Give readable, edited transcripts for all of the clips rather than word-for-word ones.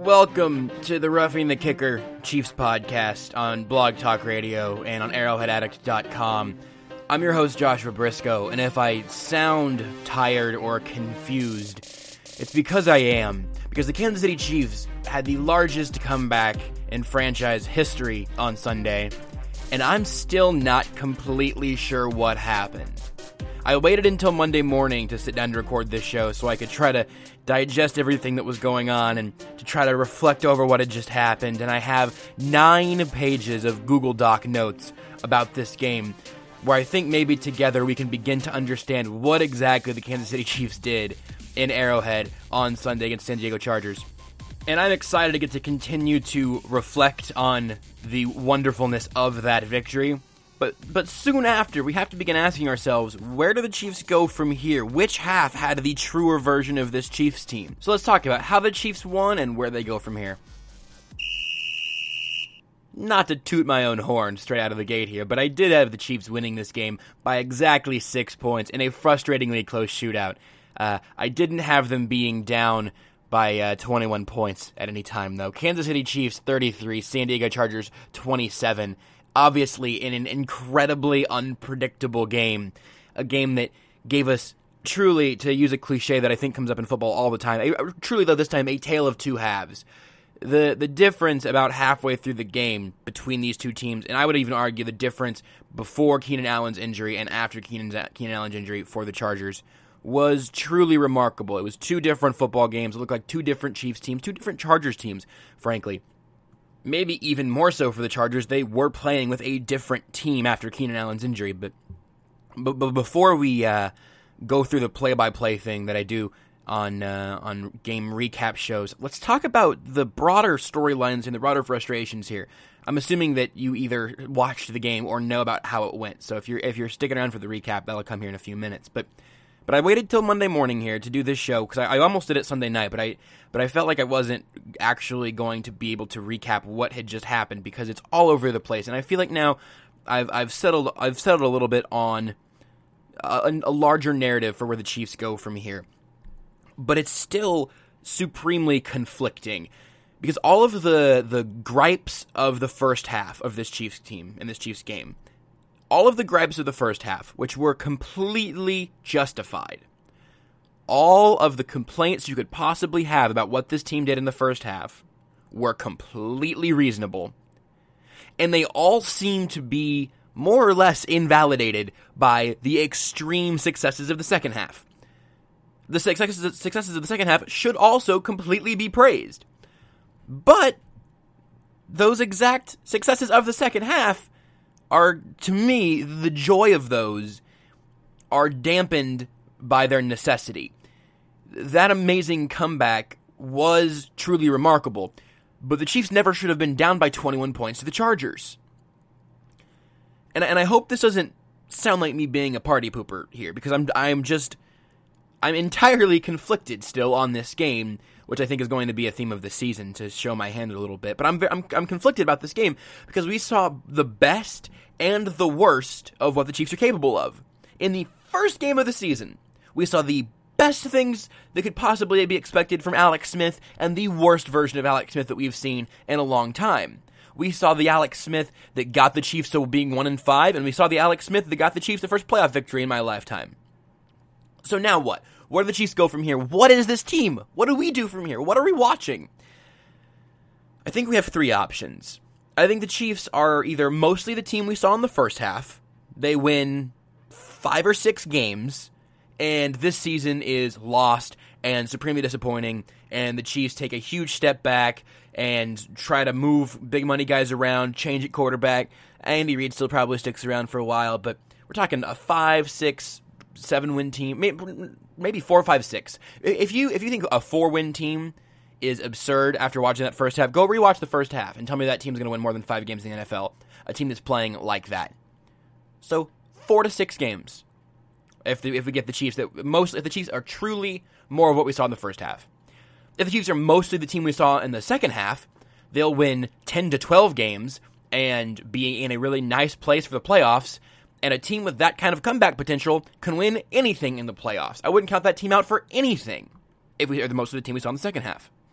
Welcome to the Roughing the Kicker Chiefs podcast on Blog Talk Radio and on ArrowheadAddict.com. I'm your host, Joshua Briscoe, and if I sound tired or confused, it's because I am. Because the Kansas City Chiefs had the largest comeback in franchise history on Sunday, and I'm still not completely sure what happened. I waited until Monday morning to sit down to record this show so I could try to digest everything that was going on and to try to reflect over what had just happened, and I have 9 pages of Google Doc notes about this game, where I think maybe together we can begin to understand what exactly the Kansas City Chiefs did in Arrowhead on Sunday against San Diego Chargers. And I'm excited to get to continue to reflect on the wonderfulness of that victory. But soon after, we have to begin asking ourselves, where do the Chiefs go from here? Which half had the truer version of this Chiefs team? So let's talk about how the Chiefs won and where they go from here. Not to toot my own horn straight out of the gate here, but I did have the Chiefs winning this game by exactly 6 points in a frustratingly close shootout. I didn't have them being down by 21 points at any time, though. Kansas City Chiefs 33, San Diego Chargers 27. Obviously, in an incredibly unpredictable game, a game that gave us truly, to use a cliche that I think comes up in football all the time, truly though this time, a tale of two halves. The difference about halfway through the game between these two teams, and I would even argue the difference before Keenan Allen's injury and after Keenan Allen's injury for the Chargers, was truly remarkable. It was 2 different football games. It looked like 2 different Chiefs teams, 2 different Chargers teams, frankly. Maybe even more so for the Chargers, they were playing with a different team after Keenan Allen's injury. But before we go through the play-by-play thing that I do on game recap shows, let's talk about the broader storylines and the broader frustrations here. I'm assuming that you either watched the game or know about how it went. So if you're sticking around for the recap, that'll come here in a few minutes. But I waited till Monday morning here to do this show, because I almost did it Sunday night, but I felt like I wasn't actually going to be able to recap what had just happened, because it's all over the place, and I feel like now I've settled a little bit on a larger narrative for where the Chiefs go from here. But it's still supremely conflicting, because all of the gripes of the first half of this Chiefs team in this Chiefs game, all of the gripes of the first half, which were completely justified, all of the complaints you could possibly have about what this team did in the first half were completely reasonable, and they all seem to be more or less invalidated by the extreme successes of the second half. The successes of the second half should also completely be praised, but those exact successes of the second half are, to me, the joy of those are dampened by their necessity. That amazing comeback was truly remarkable, but the Chiefs never should have been down by 21 points to the Chargers. And I hope this doesn't sound like me being a party pooper here, because I'm entirely conflicted still on this game, which I think is going to be a theme of the season, to show my hand a little bit. But I'm conflicted about this game because we saw the best and the worst of what the Chiefs are capable of. In the first game of the season, we saw the best things that could possibly be expected from Alex Smith and the worst version of Alex Smith that we've seen in a long time. We saw the Alex Smith that got the Chiefs to being 1-5, and we saw the Alex Smith that got the Chiefs the first playoff victory in my lifetime. So now what? Where do the Chiefs go from here? What is this team? What do we do from here? What are we watching? I think we have 3 options. I think the Chiefs are either mostly the team we saw in the first half. They win 5 or 6 games, and this season is lost and supremely disappointing, and the Chiefs take a huge step back and try to move big money guys around, change at quarterback. Andy Reid still probably sticks around for a while, but we're talking a 5, 6, 7-win team, maybe 4, 5, 6. If you think a 4-win team is absurd after watching that first half, go rewatch the first half and tell me that team's going to win more than 5 games in the NFL. A team that's playing like that. So 4 to 6 games. If we get the Chiefs, if the Chiefs are truly more of what we saw in the first half. If the Chiefs are mostly the team we saw in the second half, they'll win 10 to 12 games and be in a really nice place for the playoffs. And a team with that kind of comeback potential can win anything in the playoffs. I wouldn't count that team out for anything if we are the most of the team we saw in the second half.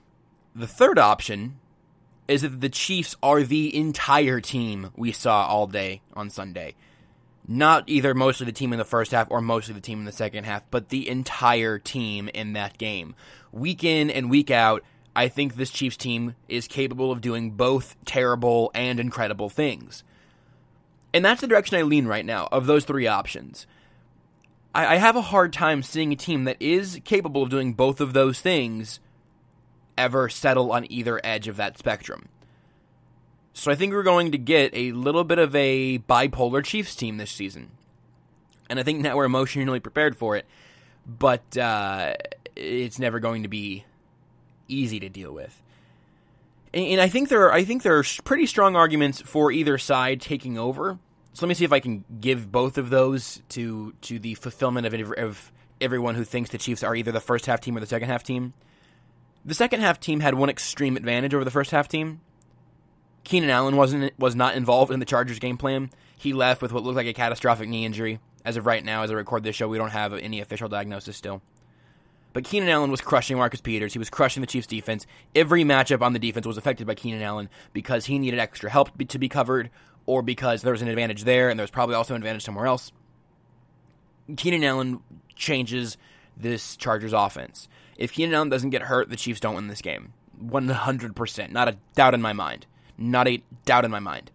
The third option is that the Chiefs are the entire team we saw all day on Sunday. Not either mostly the team in the first half or mostly the team in the second half, but the entire team in that game. Week in and week out, I think this Chiefs team is capable of doing both terrible and incredible things. And that's the direction I lean right now, of those three options. I have a hard time seeing a team that is capable of doing both of those things ever settle on either edge of that spectrum. So I think we're going to get a little bit of a bipolar Chiefs team this season. And I think now we're emotionally prepared for it, but it's never going to be easy to deal with. And I think there are pretty strong arguments for either side taking over. So let me see if I can give both of those to the fulfillment of everyone who thinks the Chiefs are either the first half team or the second half team. The second half team had one extreme advantage over the first half team. Keenan Allen was not involved in the Chargers game plan. He left with what looked like a catastrophic knee injury. As of right now, as I record this show, we don't have any official diagnosis still. But Keenan Allen was crushing Marcus Peters. He was crushing the Chiefs' defense. Every matchup on the defense was affected by Keenan Allen because he needed extra help to be covered, or because there was an advantage there and there was probably also an advantage somewhere else. Keenan Allen changes this Chargers offense. If Keenan Allen doesn't get hurt, the Chiefs don't win this game. 100%. Not a doubt in my mind. Not a doubt in my mind.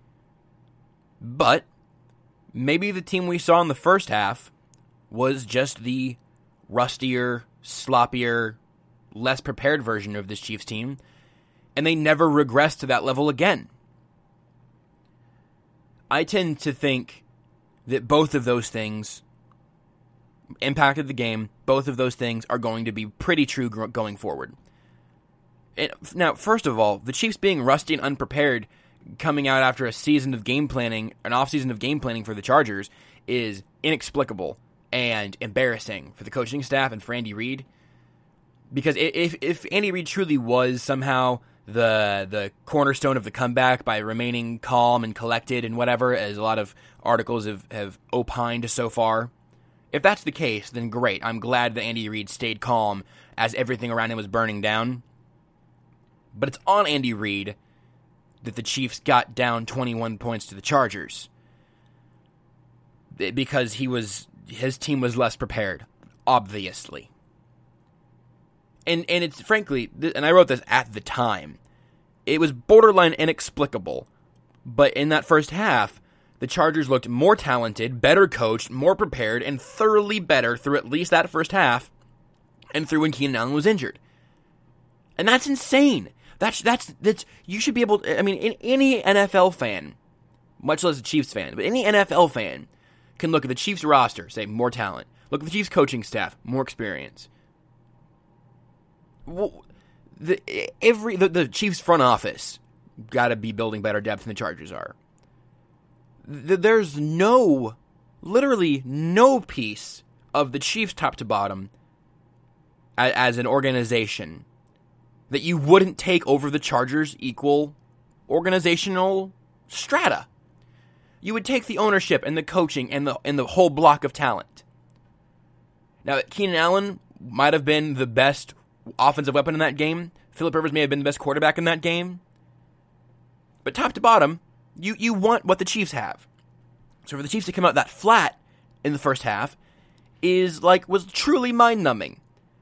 But maybe the team we saw in the first half was just the rustier, sloppier, less prepared version of this Chiefs team, and they never regress to that level again. I tend to think that both of those things impacted the game. Both of those things are going to be pretty true going forward. And now, first of all, the Chiefs being rusty and unprepared coming out after a season of game planning, an off-season of game planning for the Chargers, is inexplicable and embarrassing for the coaching staff and for Andy Reid. Because if Andy Reid truly was somehow the cornerstone of the comeback by remaining calm and collected and whatever, as a lot of articles have opined so far, if that's the case, then great. I'm glad that Andy Reid stayed calm as everything around him was burning down. But it's on Andy Reid that the Chiefs got down 21 points to the Chargers. Because his team was less prepared, obviously. And it's frankly, and I wrote this at the time, it was borderline inexplicable. But in that first half, the Chargers looked more talented, better coached, more prepared, and thoroughly better through at least that first half, and through when Keenan Allen was injured. And that's insane. That's you should be able to, I mean, any NFL fan, much less a Chiefs fan, but any NFL fan can look at the Chiefs roster, say more talent. Look at the Chiefs coaching staff, more experience. The Chiefs front office got to be building better depth than the Chargers are. There's literally no piece of the Chiefs top to bottom as an organization that you wouldn't take over the Chargers' equal organizational strata. You would take the ownership and the coaching and the whole block of talent. Now, Keenan Allen might have been the best offensive weapon in that game. Phillip Rivers may have been the best quarterback in that game. But top to bottom, you want what the Chiefs have. So for the Chiefs to come out that flat in the first half was truly mind-numbing.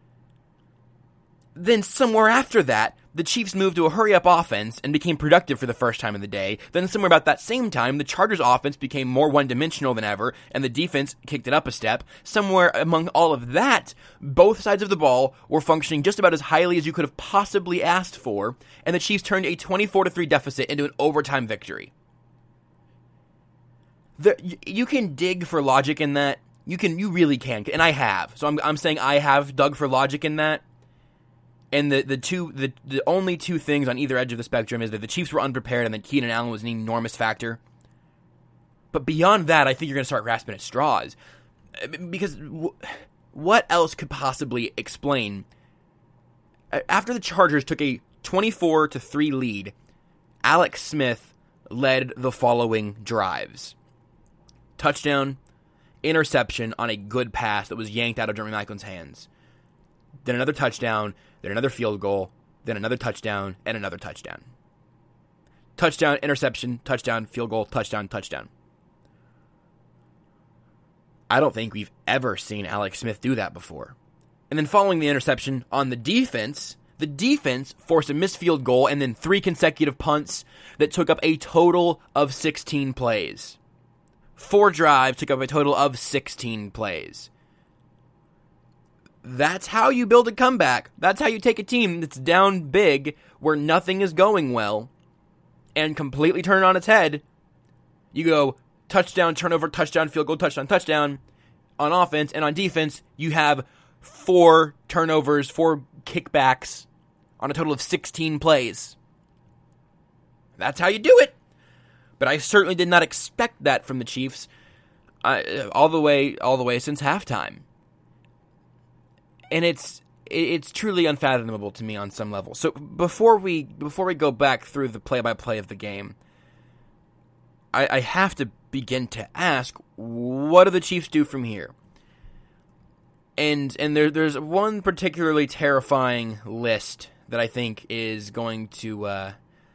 Then somewhere after that, the Chiefs moved to a hurry-up offense and became productive for the first time of the day. Then somewhere about that same time, the Chargers' offense became more one-dimensional than ever, and the defense kicked it up a step. Somewhere among all of that, both sides of the ball were functioning just about as highly as you could have possibly asked for, and the Chiefs turned a 24-3 deficit into an overtime victory. You can dig for logic in that. You really can, and I have. So I'm saying I have dug for logic in that. And the only two things on either edge of the spectrum is that the Chiefs were unprepared and that Keenan Allen was an enormous factor. But beyond that, I think you're going to start grasping at straws. Because what else could possibly explain? After the Chargers took a 24-3 lead, Alex Smith led the following drives. Touchdown, interception on a good pass that was yanked out of Jeremy Michael's hands. Then another touchdown, then another field goal, then another touchdown, and another touchdown. Touchdown, interception, touchdown, field goal, touchdown, touchdown. I don't think we've ever seen Alex Smith do that before. And then following the interception on the defense forced a missed field goal and then 3 consecutive punts that took up a total of 16 plays. 4 drives took up a total of 16 plays. That's how you build a comeback. That's how you take a team that's down big where nothing is going well and completely turn it on its head. You go touchdown, turnover, touchdown, field goal, touchdown, touchdown on offense, and on defense, you have 4 turnovers, 4 kickbacks on a total of 16 plays. That's how you do it. But I certainly did not expect that from the Chiefs all the way since halftime. And it's truly unfathomable to me on some level. So before we go back through the play-by-play of the game, I have to begin to ask, what do the Chiefs do from here? And there's one particularly terrifying list that I think is going to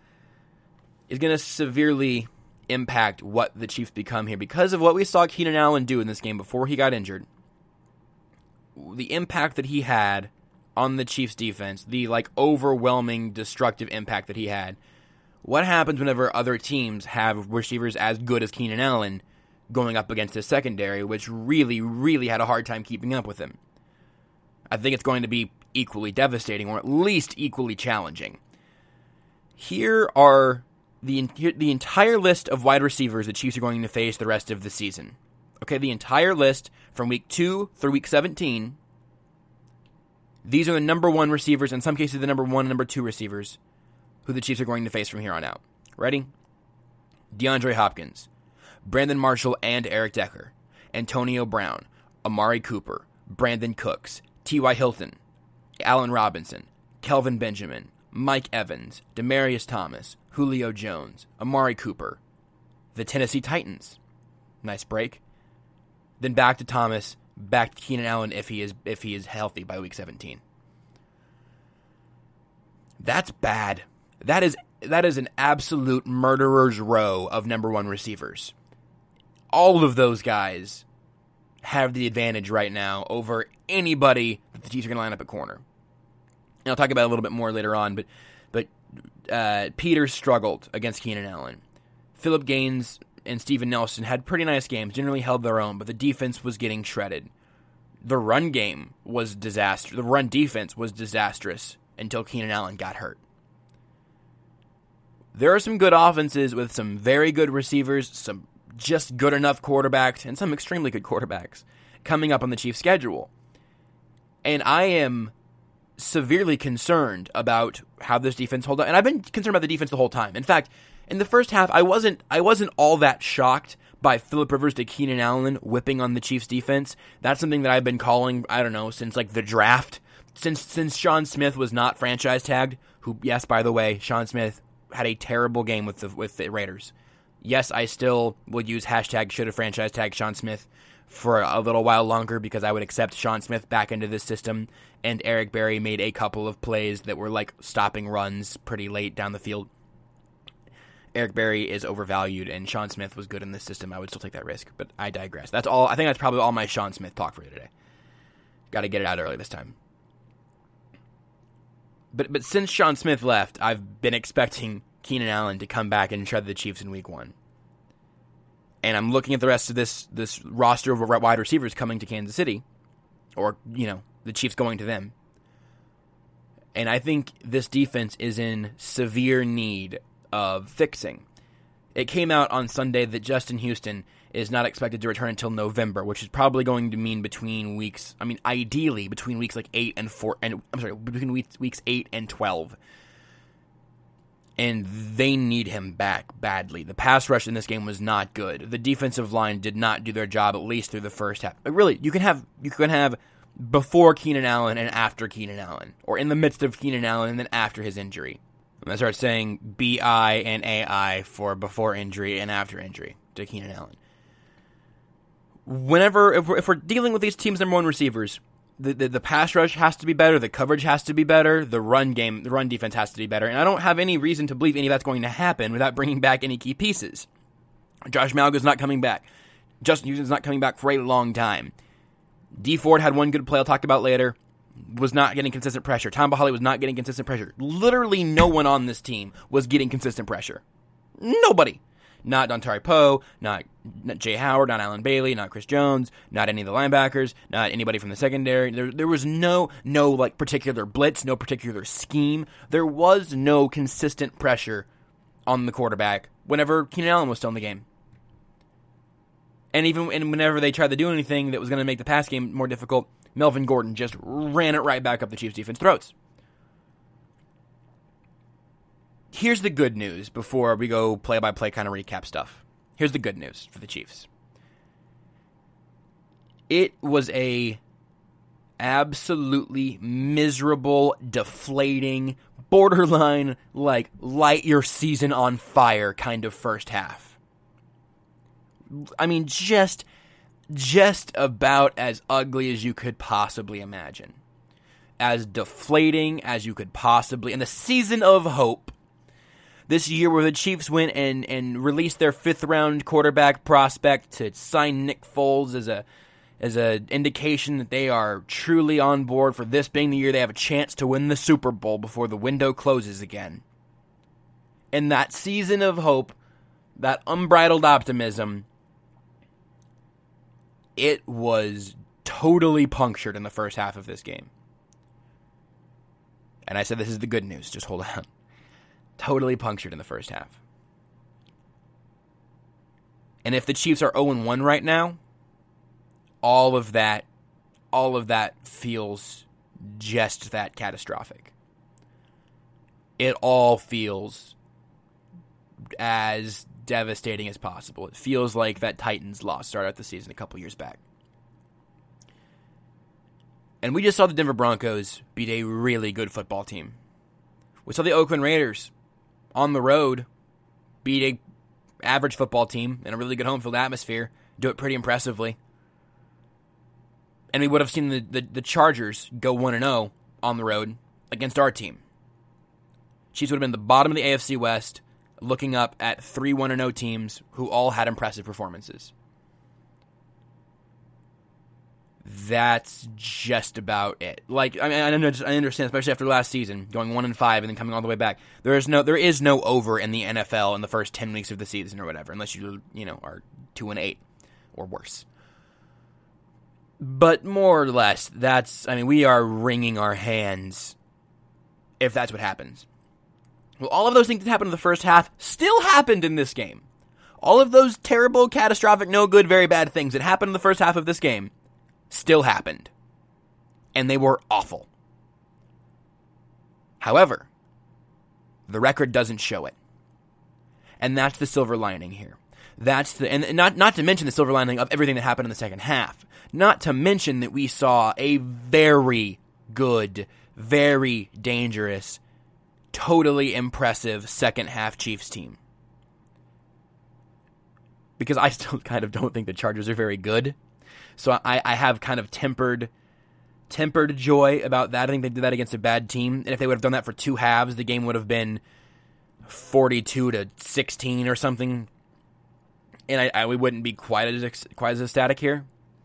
severely impact what the Chiefs become here because of what we saw Keenan Allen do in this game before he got injured. The impact that he had on the Chiefs defense, the overwhelming destructive impact that he had. What happens whenever other teams have receivers as good as Keenan Allen going up against his secondary, which really, really had a hard time keeping up with him? I think it's going to be equally devastating, or at least equally challenging. Here are the entire list of wide receivers the Chiefs are going to face the rest of the season. Okay, the entire list from week 2 through week 17. These are the number 1 receivers, in some cases the number 1 and number 2 receivers, who the Chiefs are going to face from here on out. Ready? DeAndre Hopkins, Brandon Marshall and Eric Decker, Antonio Brown, Amari Cooper, Brandon Cooks, T.Y. Hilton, Allen Robinson, Kelvin Benjamin, Mike Evans, Demaryius Thomas, Julio Jones, Amari Cooper, the Tennessee Titans. Nice break. Then back to Thomas, back to Keenan Allen if he is healthy by week 17. That's bad. That is an absolute murderer's row of number 1 receivers. All of those guys have the advantage right now over anybody that the Chiefs are going to line up at corner. And I'll talk about it a little bit more later on, but Peters struggled against Keenan Allen. Phillip Gaines and Steven Nelson had pretty nice games, generally held their own, but the defense was getting shredded. The run game was disaster. The run defense was disastrous until Keenan Allen got hurt. There are some good offenses with some very good receivers, some just good enough quarterbacks, and some extremely good quarterbacks coming up on the Chiefs' schedule. And I am severely concerned about how this defense holds up. And I've been concerned about the defense the whole time. In fact, in the first half, I wasn't all that shocked by Phillip Rivers to Keenan Allen whipping on the Chiefs defense. That's something that I've been calling, I don't know, since the draft. Since Sean Smith was not franchise tagged, who, yes, by the way, Sean Smith had a terrible game with the Raiders. Yes, I still would use hashtag should have franchise tagged Sean Smith for a little while longer because I would accept Sean Smith back into this system, and Eric Berry made a couple of plays that were stopping runs pretty late down the field. Eric Berry is overvalued, and Sean Smith was good in this system. I would still take that risk, but I digress. That's all. I think that's probably all my Sean Smith talk for you today. Got to get it out early this time. But since Sean Smith left, I've been expecting Keenan Allen to come back and shred the Chiefs in week 1. And I'm looking at the rest of this roster of wide receivers coming to Kansas City, or, the Chiefs going to them. And I think this defense is in severe need of fixing. It came out on Sunday that Justin Houston is not expected to return until November, which is probably going to mean ideally between weeks 8 and 4, between weeks 8 and 12. And they need him back badly. The pass rush in this game was not good. The defensive line did not do their job, at least through the first half. But really, you can have before Keenan Allen and after Keenan Allen, or in the midst of Keenan Allen and then after his injury. I'm going to start saying BI and AI for before injury and after injury to Keenan Allen. If we're dealing with these teams' number 1 receivers, The pass rush has to be better, the coverage has to be better, the run defense has to be better, and I don't have any reason to believe any of that's going to happen without bringing back any key pieces. Josh Malga's not coming back. Justin Houston's not coming back for a long time. Dee Ford had one good play I'll talk about later. Was not getting consistent pressure. Tamba Hali was not getting consistent pressure. Literally no one on this team was getting consistent pressure. Nobody. Not Dontari Poe, not Jay Howard, not Alan Bailey, not Chris Jones, not any of the linebackers, not anybody from the secondary. There was no like particular blitz, no particular scheme. There was no consistent pressure on the quarterback whenever Keenan Allen was still in the game. And whenever they tried to do anything that was going to make the pass game more difficult, Melvin Gordon just ran it right back up the Chiefs' defense throats. Here's the good news before we go play-by-play kind of recap stuff. Here's the good news for the Chiefs. It was a absolutely miserable, deflating, borderline, like, light your season on fire kind of first half. I mean, just about as ugly as you could possibly imagine. As deflating as you could possibly... And the season of hope, this year where the Chiefs went and released their fifth-round quarterback prospect to sign Nick Foles as a indication that they are truly on board for this being the year they have a chance to win the Super Bowl before the window closes again. And that season of hope, that unbridled optimism... It was totally punctured in the first half of this game. And I said this is the good news. Just hold on. Totally punctured in the first half. And if the Chiefs are 0-1 right now, all of that feels just that catastrophic. It all feels as devastating as possible. It feels like that Titans loss started out the season a couple years back. And we just saw the Denver Broncos beat a really good football team. We saw the Oakland Raiders on the road beat a average football team in a really good home field atmosphere, do it pretty impressively. And we would have seen the Chargers go 1-0 on the road against our team. Chiefs would have been the bottom of the AFC West, looking up at 3 1-0 teams who all had impressive performances. That's just about it. Like, I mean, I understand, especially after last season, going 1-5 and then coming all the way back. There is no over in the NFL in the first 10 weeks of the season or whatever, unless you are 2-8 or worse. But more or less, we are wringing our hands if that's what happens. Well, all of those things that happened in the first half still happened in this game. All of those terrible, catastrophic, no good, very bad things that happened in the first half of this game still happened. And they were awful. However, the record doesn't show it. And that's the silver lining here. And not to mention the silver lining of everything that happened in the second half. Not to mention that we saw a very good, very dangerous, totally impressive second half Chiefs team. Because I still kind of don't think the Chargers are very good. So I have kind of tempered joy about that. I think they did that against a bad team. And if they would have done that for two halves, the game would have been 42-16 or something. And we wouldn't be quite as ecstatic here.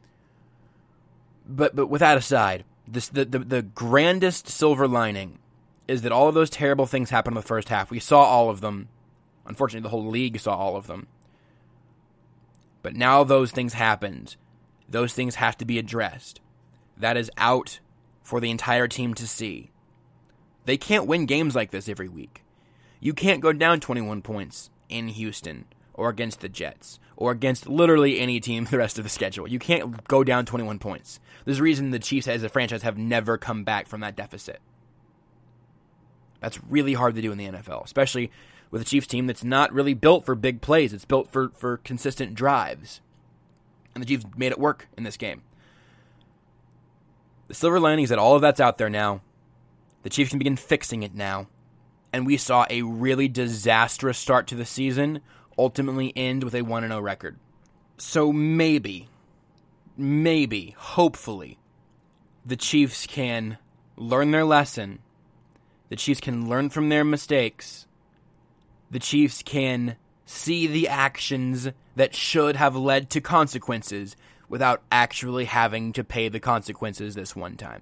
But with that aside, the grandest silver lining is that all of those terrible things happened in the first half. We saw all of them. Unfortunately, the whole league saw all of them. But now those things happened. Those things have to be addressed. That is out for the entire team to see. They can't win games like this every week. You can't go down 21 points in Houston or against the Jets or against literally any team the rest of the schedule. You can't go down 21 points. There's a reason the Chiefs as a franchise have never come back from that deficit. That's really hard to do in the NFL, especially with a Chiefs team that's not really built for big plays. It's built for consistent drives. And the Chiefs made it work in this game. The silver lining is that all of that's out there now. The Chiefs can begin fixing it now. And we saw a really disastrous start to the season ultimately end with a 1-0 record. So maybe, hopefully, the Chiefs can learn their lesson. The Chiefs can learn from their mistakes. The Chiefs can see the actions that should have led to consequences without actually having to pay the consequences this one time.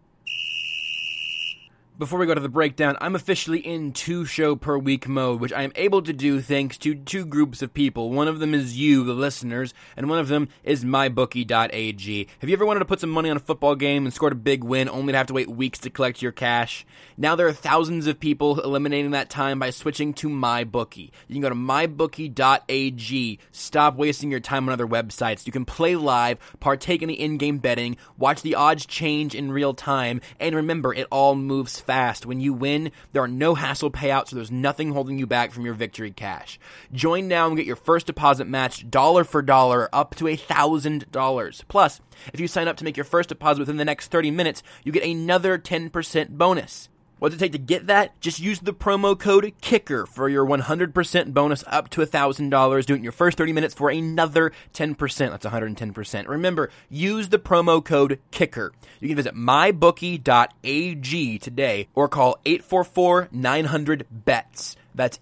Before we go to the breakdown, I'm officially in 2-show-per-week mode, which I am able to do thanks to two groups of people. One of them is you, the listeners, and one of them is mybookie.ag. Have you ever wanted to put some money on a football game and scored a big win only to have to wait weeks to collect your cash? Now there are thousands of people eliminating that time by switching to MyBookie. You can go to mybookie.ag. Stop wasting your time on other websites. You can play live, partake in the in-game betting, watch the odds change in real time, and remember, it all moves fast. When you win, there are no hassle payouts, so there's nothing holding you back from your victory cash. Join now and get your first deposit matched dollar for dollar up to $1,000. Plus, if you sign up to make your first deposit within the next 30 minutes, you get another 10% bonus. What's it take to get that? Just use the promo code KICKER for your 100% bonus up to $1,000. Do it in your first 30 minutes for another 10%. That's 110%. Remember, use the promo code KICKER. You can visit mybookie.ag today or call 844-900-BETS. That's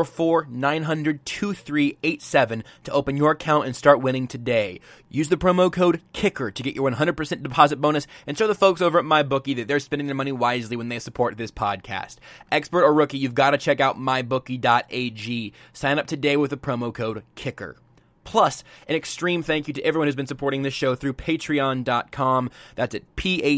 844-900-2387 to open your account and start winning today. Use the promo code KICKER to get your 100% deposit bonus and show the folks over at MyBookie that they're spending their money wisely when they support this podcast. Expert or rookie, you've got to check out mybookie.ag. Sign up today with the promo code KICKER. Plus, an extreme thank you to everyone who's been supporting this show through patreon.com. That's at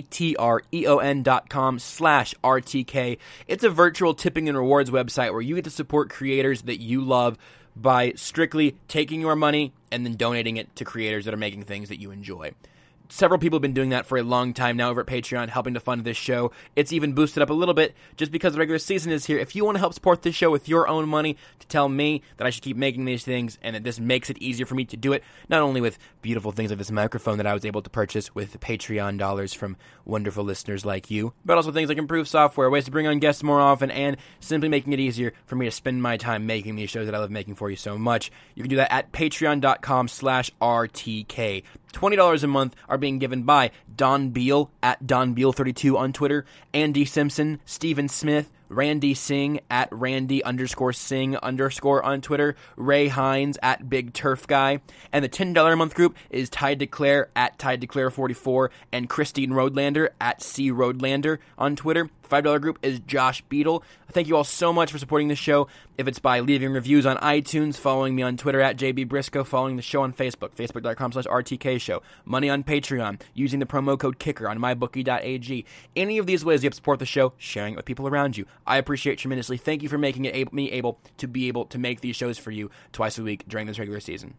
patreon.com/RTK. It's a virtual tipping and rewards website where you get to support creators that you love by strictly taking your money and then donating it to creators that are making things that you enjoy. Several people have been doing that for a long time now over at Patreon, helping to fund this show. It's even boosted up a little bit just because the regular season is here. If you want to help support this show with your own money to tell me that I should keep making these things and that this makes it easier for me to do it, not only with beautiful things like this microphone that I was able to purchase with the Patreon dollars from wonderful listeners like you, but also things like improved software, ways to bring on guests more often, and simply making it easier for me to spend my time making these shows that I love making for you so much. You can do that at patreon.com/RTK. $20 a month are being given by Don Beal at DonBeal32 on Twitter, Andy Simpson, Stephen Smith, Randy Singh at Randy_Singh_ on Twitter, Ray Hines at Big Turf Guy, and the $10 a month group is Ty Declare at TyDeclare44 and Christine Roadlander at C Roadlander on Twitter. The $5 group is Josh Beadle. Thank you all so much for supporting the show. If it's by leaving reviews on iTunes, following me on Twitter at JB Briscoe, following the show on Facebook, facebook.com/RTK show, money on Patreon, using the promo code KICKER on mybookie.ag. Any of these ways you have to support the show, sharing it with people around you. I appreciate tremendously. Thank you for making it me able to make these shows for you twice a week during this regular season.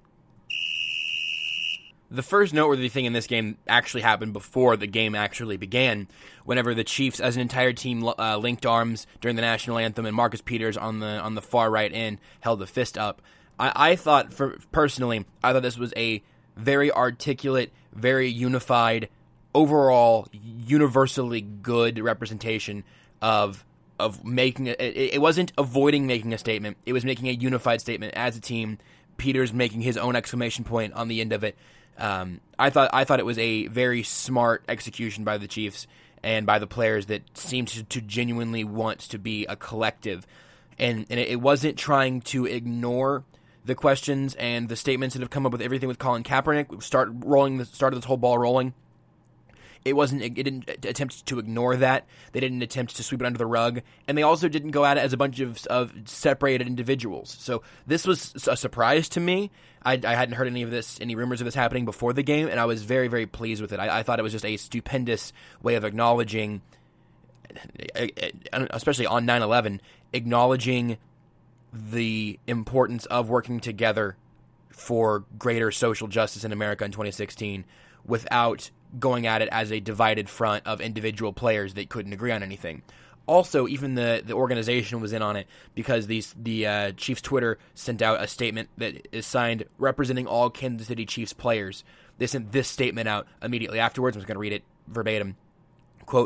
The first noteworthy thing in this game actually happened before the game actually began, whenever the Chiefs, as an entire team, linked arms during the national anthem, and Marcus Peters on the far right end held the fist up. I thought this was a very articulate, very unified, overall, universally good representation of making it wasn't avoiding making a statement. It was making a unified statement as a team. Peters making his own exclamation point on the end of it. I thought it was a very smart execution by the Chiefs and by the players that seemed to genuinely want to be a collective, and it wasn't trying to ignore the questions and the statements that have come up with everything with Colin Kaepernick. Started this whole ball rolling. It didn't attempt to ignore that. They didn't attempt to sweep it under the rug. And they also didn't go at it as a bunch of separated individuals. So this was a surprise to me. I hadn't heard any rumors of this happening before the game, and I was very, very pleased with it. I thought it was just a stupendous way of acknowledging, especially on 9/11, acknowledging the importance of working together for greater social justice in America in 2016 without going at it as a divided front of individual players that couldn't agree on anything. Also, even the organization was in on it because the Chiefs Twitter sent out a statement that is signed representing all Kansas City Chiefs players. They sent this statement out immediately afterwards. I'm just going to read it verbatim. Quote,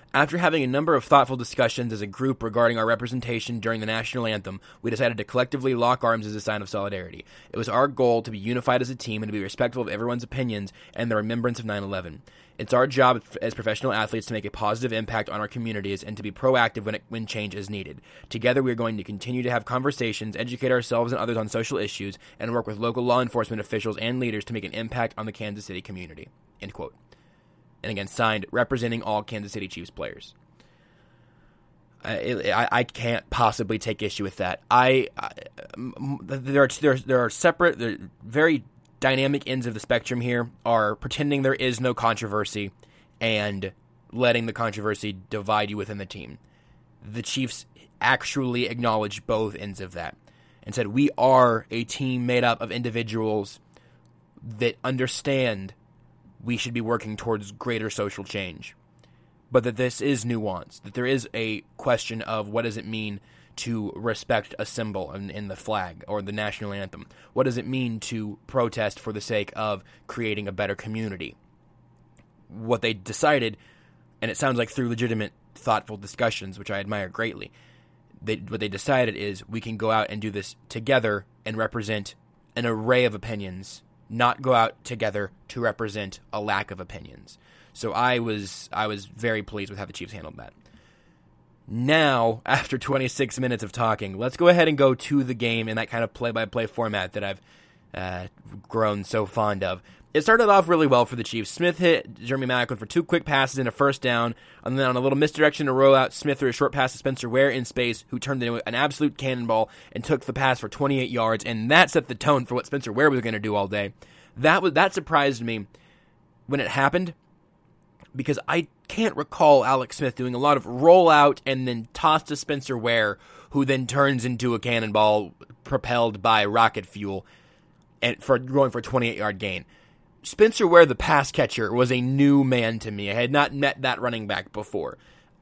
After having a number of thoughtful discussions as a group regarding our representation during the national anthem, we decided to collectively lock arms as a sign of solidarity. It was our goal to be unified as a team and to be respectful of everyone's opinions and the remembrance of 9/11. It's our job as professional athletes to make a positive impact on our communities and to be proactive when change is needed. Together, we are going to continue to have conversations, educate ourselves and others on social issues, and work with local law enforcement officials and leaders to make an impact on the Kansas City community. End quote. And again, signed, representing all Kansas City Chiefs players. I can't possibly take issue with that. There are separate, very dynamic ends of the spectrum here. Are pretending there is no controversy and letting the controversy divide you within the team. The Chiefs actually acknowledged both ends of that and said, we are a team made up of individuals that understand we should be working towards greater social change, but that this is nuanced, that there is a question of what does it mean to respect a symbol in the flag or the national anthem? What does it mean to protest for the sake of creating a better community? What they decided, and it sounds like through legitimate, thoughtful discussions, which I admire greatly, what they decided is we can go out and do this together and represent an array of opinions, not go out together to represent a lack of opinions. So I was very pleased with how the Chiefs handled that. Now, after 26 minutes of talking, let's go ahead and go to the game in that kind of play-by-play format that I've grown so fond of. It started off really well for the Chiefs. Smith hit Jeremy Maclin for 2 quick passes and a first down, and then on a little misdirection to rollout, Smith threw a short pass to Spencer Ware in space, who turned into an absolute cannonball and took the pass for 28 yards, and that set the tone for what Spencer Ware was going to do all day. That surprised me when it happened, because I can't recall Alex Smith doing a lot of rollout and then toss to Spencer Ware, who then turns into a cannonball propelled by rocket fuel and for going for a 28-yard gain. Spencer Ware, the pass catcher, was a new man to me. I had not met that running back before.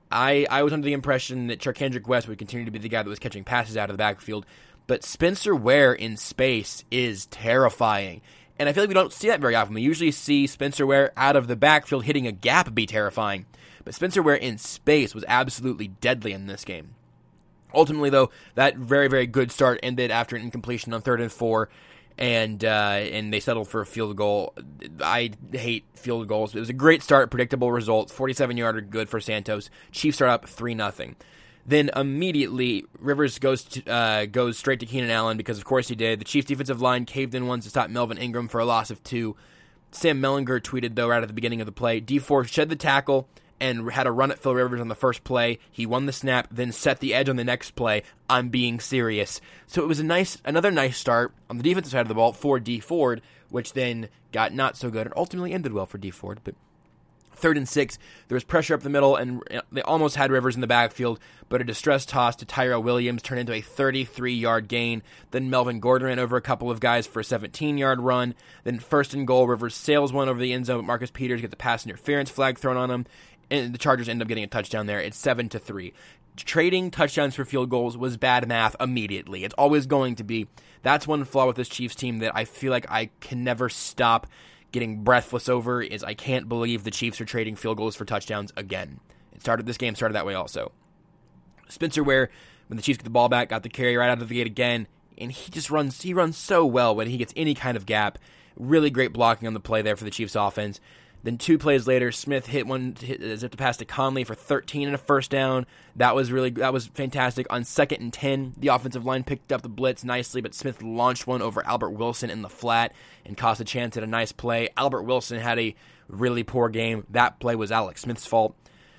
I was under the impression that Charkandrick West would continue to be the guy that was catching passes out of the backfield, but Spencer Ware in space is terrifying. And I feel like we don't see that very often. We usually see Spencer Ware out of the backfield hitting a gap be terrifying. But Spencer Ware in space was absolutely deadly in this game. Ultimately, though, that very, very good start ended after an incompletion on 3rd and 4, and they settled for a field goal. I hate field goals. It was a great start, predictable results. 47-yarder good for Santos. Chiefs start up 3-0. Then immediately, Rivers goes straight to Keenan Allen, because of course he did. The Chiefs' defensive line caved in once to stop Melvin Ingram for a loss of 2. Sam Mellinger tweeted, though, right at the beginning of the play, Dee Ford shed the tackle and had a run at Phil Rivers on the first play. He won the snap, then set the edge on the next play. I'm being serious. So it was another nice start on the defensive side of the ball for Dee Ford, which then got not so good and ultimately ended well for Dee Ford, but 3rd and 6, there was pressure up the middle, and they almost had Rivers in the backfield, but a distress toss to Tyrell Williams turned into a 33-yard gain. Then Melvin Gordon ran over a couple of guys for a 17-yard run. Then 1st and goal, Rivers sails one over the end zone, but Marcus Peters gets the pass interference flag thrown on him, and the Chargers end up getting a touchdown there. It's 7-3. Trading touchdowns for field goals was bad math immediately. It's always going to be. That's one flaw with this Chiefs team that I feel like I can never stop getting breathless over, is I can't believe the Chiefs are trading field goals for touchdowns again. This game started that way also. Spencer Ware, when the Chiefs get the ball back, got the carry right out of the gate again, and he runs so well when he gets any kind of gap. Really great blocking on the play there for the Chiefs offense. Then 2 plays later, Smith zipped a pass to Conley for 13 and a first down. That was fantastic. On 2nd and 10, the offensive line picked up the blitz nicely, but Smith launched one over Albert Wilson in the flat and cost a chance at a nice play. Albert Wilson had a really poor game. That play was Alex Smith's fault.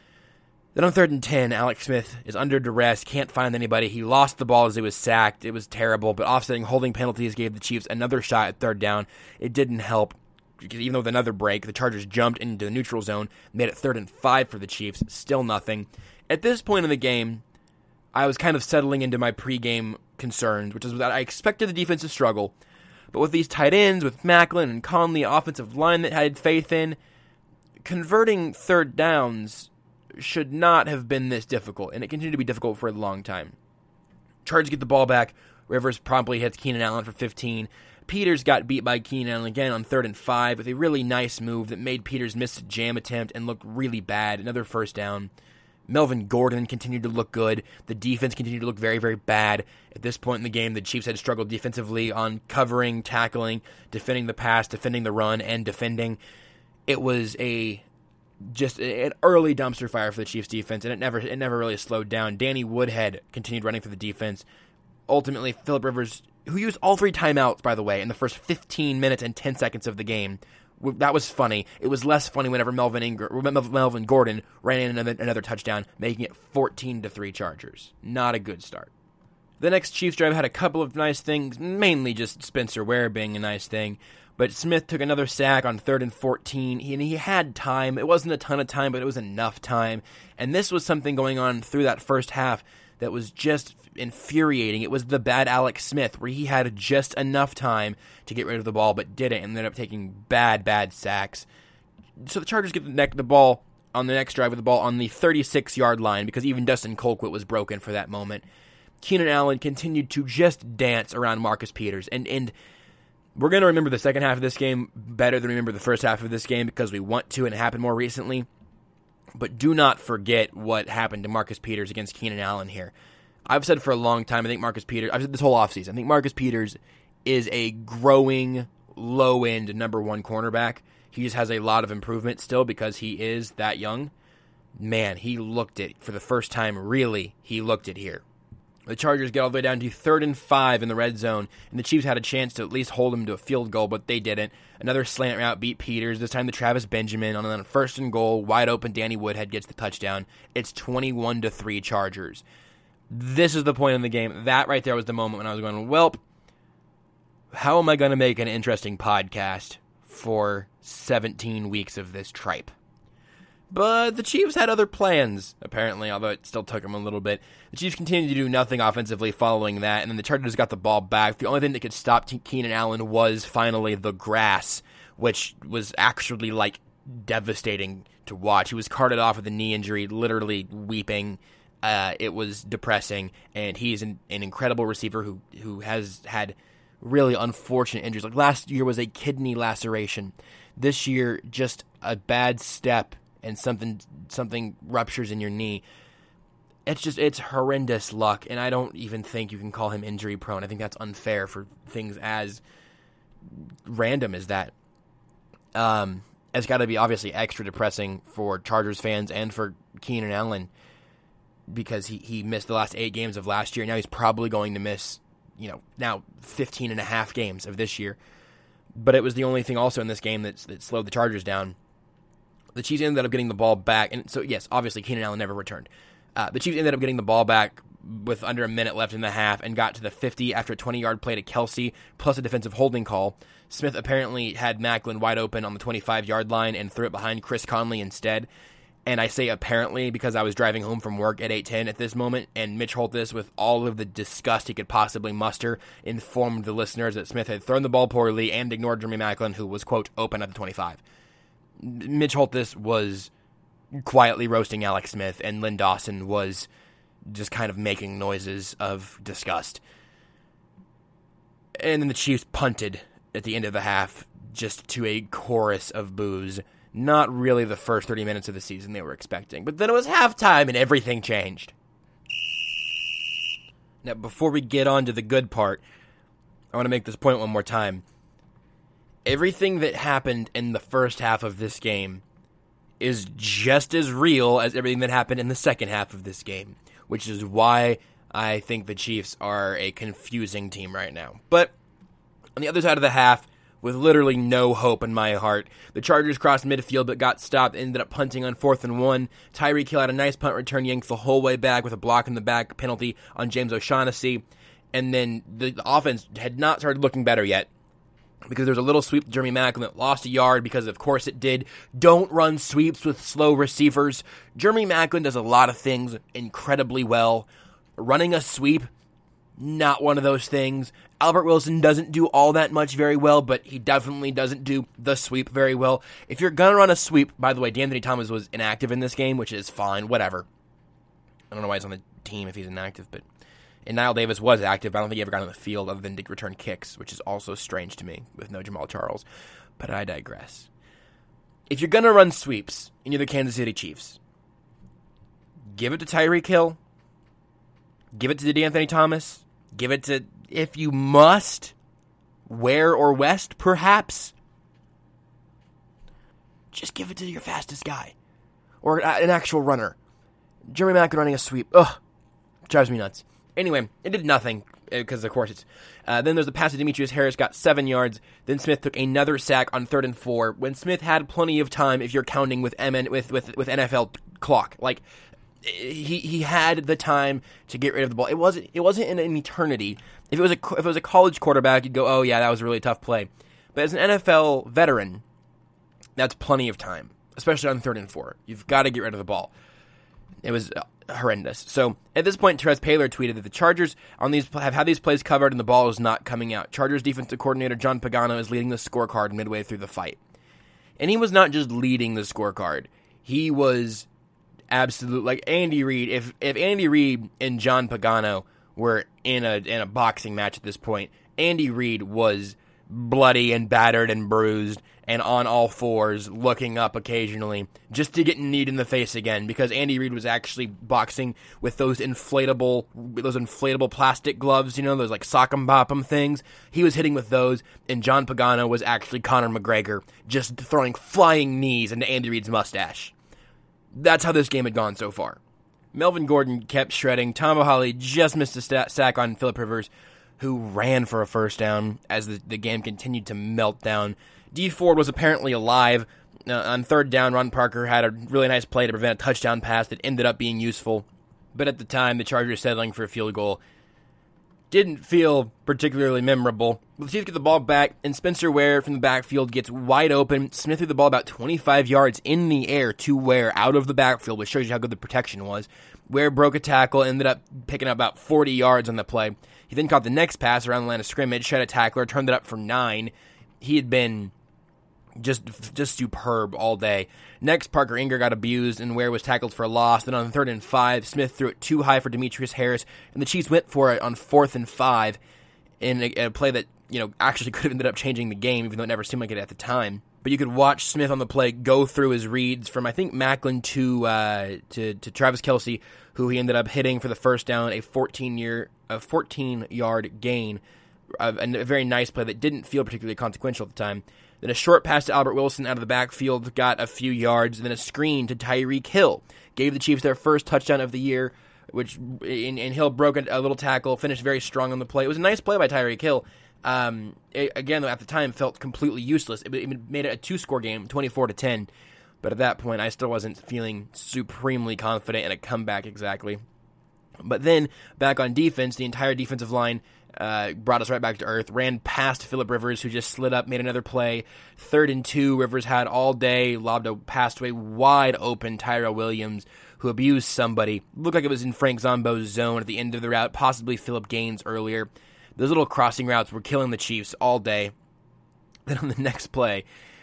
Then on 3rd and 10, Alex Smith is under duress, can't find anybody. He lost the ball as he was sacked. It was terrible, but offsetting holding penalties gave the Chiefs another shot at 3rd down. It didn't help. Even though with another break, the Chargers jumped into the neutral zone, made it 3rd and 5 for the Chiefs, still nothing. At this point in the game, I was kind of settling into my pregame concerns, which is that I expected the defense to struggle. But with these tight ends, with Maclin and Conley, offensive line that I had faith in, converting 3rd downs should not have been this difficult, and it continued to be difficult for a long time. Chargers get the ball back. Rivers promptly hits Keenan Allen for 15. Peters got beat by Keenan Allen again on 3rd and 5 with a really nice move that made Peters miss a jam attempt and look really bad. Another first down. Melvin Gordon continued to look good. The defense continued to look very, very bad. At this point in the game, the Chiefs had struggled defensively on covering, tackling, defending the pass, defending the run, and defending. It was just an early dumpster fire for the Chiefs defense, and it never really slowed down. Danny Woodhead continued running for the defense. Ultimately, Philip Rivers, who used all 3 timeouts, by the way, in the first 15 minutes and 10 seconds of the game. That was funny. It was less funny whenever Melvin Gordon ran in another touchdown, making it 14-3 Chargers. Not a good start. The next Chiefs drive had a couple of nice things, mainly just Spencer Ware being a nice thing. But Smith took another sack on 3rd and 14. He had time. It wasn't a ton of time, but it was enough time. And this was something going on through that first half that was just infuriating. It was the bad Alex Smith, where he had just enough time to get rid of the ball, but didn't, and ended up taking bad sacks. So the Chargers get the ball on the next drive with the ball on the 36-yard line, because even Dustin Colquitt was broken for that moment. Keenan Allen continued to just dance around Marcus Peters, and we're going to remember the second half of this game better than remember the first half of this game because we want to, and it happened more recently. But do not forget what happened to Marcus Peters against Keenan Allen here. I've said for a long time, I've said this whole offseason, I think Marcus Peters is a growing, low-end number 1 cornerback. He just has a lot of improvement still because he is that young. Man, he looked it for the first time, really, he looked it here. The Chargers get all the way down to 3rd and 5 in the red zone, and the Chiefs had a chance to at least hold him to a field goal, but they didn't. Another slant route beat Peters, this time to Travis Benjamin. On a 1st and goal, wide open, Danny Woodhead gets the touchdown. It's 21-3 Chargers. This is the point in the game. That right there was the moment when I was going, welp, how am I going to make an interesting podcast for 17 weeks of this tripe? But the Chiefs had other plans, apparently, although it still took them a little bit. The Chiefs continued to do nothing offensively following that, and then the Chargers got the ball back. The only thing that could stop Keenan Allen was finally the grass, which was actually, devastating to watch. He was carted off with a knee injury, literally weeping. It was depressing, and he's an incredible receiver who has had really unfortunate injuries. Like last year was a kidney laceration. This year, just a bad step and something ruptures in your knee. It's horrendous luck, and I don't even think you can call him injury prone. I think that's unfair for things as random as that. It's got to be obviously extra depressing for Chargers fans and for Keenan Allen because he missed the last 8 games of last year. Now he's probably going to miss, now 15 and a half games of this year. But it was the only thing also in this game that slowed the Chargers down. The Chiefs ended up getting the ball back, and so yes, obviously Keenan Allen never returned. The Chiefs ended up getting the ball back with under a minute left in the half and got to the 50 after a 20-yard play to Kelsey, plus a defensive holding call. Smith apparently had Maclin wide open on the 25-yard line and threw it behind Chris Conley instead. And I say apparently because I was driving home from work at 8:10 at this moment, and Mitch Holthus, with all of the disgust he could possibly muster, informed the listeners that Smith had thrown the ball poorly and ignored Jeremy Maclin, who was, quote, open at the 25. Mitch Holthus was quietly roasting Alex Smith, and Lynn Dawson was just kind of making noises of disgust. And then the Chiefs punted at the end of the half just to a chorus of boos. Not really the first 30 minutes of the season they were expecting. But then it was halftime and everything changed. Now, before we get on to the good part, I want to make this point one more time. Everything that happened in the first half of this game is just as real as everything that happened in the second half of this game, which is why I think the Chiefs are a confusing team right now. But on the other side of the half, with literally no hope in my heart, the Chargers crossed midfield but got stopped, ended up punting on 4th and 1. Tyreek Hill had a nice punt return, yanked the whole way back with a block in the back penalty on James O'Shaughnessy. And then the offense had not started looking better yet, because there was a little sweep to Jeremy Maclin that lost a yard, because of course it did. Don't run sweeps with slow receivers. Jeremy Maclin does a lot of things incredibly well. Running a sweep, not one of those things. Albert Wilson doesn't do all that much very well, but he definitely doesn't do the sweep very well. If you're going to run a sweep, by the way, DeAnthony Thomas was inactive in this game, which is fine, whatever. I don't know why he's on the team if he's inactive, but... And Niall Davis was active, but I don't think he ever got on the field other than to return kicks, which is also strange to me with no Jamal Charles. But I digress. If you're going to run sweeps and you're the Kansas City Chiefs, Give it to Tyreek Hill. Give it to DeAnthony Thomas. Give it to, if you must, Ware or West, perhaps. Just give it to your fastest guy. Or an actual runner. Jeremy Maclin running a sweep. Ugh. Drives me nuts. Anyway, it did nothing, because of course it's... then there's the pass to Demetrius Harris, got 7 yards. Then Smith took another sack on 3rd and 4, when Smith had plenty of time if you're counting with NFL clock. Like, he had the time to get rid of the ball. It wasn't in an eternity. If it was a college quarterback, you'd go, oh yeah, that was a really tough play. But as an NFL veteran, that's plenty of time, especially on 3rd and 4. You've got to get rid of the ball. It was horrendous. So at this point, Terez Paylor tweeted that the Chargers have had these plays covered and the ball is not coming out. Chargers defensive coordinator John Pagano is leading the scorecard midway through the fight. And he was not just leading the scorecard. He was absolute, like Andy Reid. If Andy Reid and John Pagano were in a boxing match at this point, Andy Reid was bloody and battered and bruised and on all fours, looking up occasionally just to get kneed in the face again, because Andy Reid was actually boxing with those inflatable plastic gloves, those like sock 'em bop 'em things. He was hitting with those, and John Pagano was actually Conor McGregor, just throwing flying knees into Andy Reid's mustache. That's how this game had gone so far. Melvin Gordon kept shredding. Tom O'Holly just missed a sack on Phillip Rivers, who ran for a first down as the game continued to melt down. Dee Ford was apparently alive. On 3rd down, Ron Parker had a really nice play to prevent a touchdown pass that ended up being useful. But at the time, the Chargers settling for a field goal didn't feel particularly memorable. The Chiefs get the ball back, and Spencer Ware from the backfield gets wide open. Smith threw the ball about 25 yards in the air to Ware out of the backfield, which shows you how good the protection was. Ware broke a tackle, ended up picking up about 40 yards on the play. He then caught the next pass around the line of scrimmage, shed a tackler, turned it up for 9. He had been just superb all day. Next, Parker Inger got abused, and Ware was tackled for a loss. Then on 3rd and 5, Smith threw it too high for Demetrius Harris, and the Chiefs went for it on 4th and 5 in a play that actually could have ended up changing the game, even though it never seemed like it at the time. But you could watch Smith on the play go through his reads from, I think, Maclin to Travis Kelce, who he ended up hitting for the first down, a 14-yard gain, a very nice play that didn't feel particularly consequential at the time. Then a short pass to Albert Wilson out of the backfield got a few yards, and then a screen to Tyreek Hill gave the Chiefs their first touchdown of the year, and Hill broke a little tackle, finished very strong on the play. It was a nice play by Tyreek Hill. Again, though, at the time, felt completely useless. It made it a 2-score game, 24-10. But at that point, I still wasn't feeling supremely confident in a comeback exactly. But then, back on defense, the entire defensive line brought us right back to earth, ran past Phillip Rivers, who just slid up, made another play. 3rd and 2, Rivers had all day, lobbed a pass to a wide open Tyrell Williams, who abused somebody. Looked like it was in Frank Zombo's zone at the end of the route, possibly Phillip Gaines earlier. Those little crossing routes were killing the Chiefs all day. Then on the next play,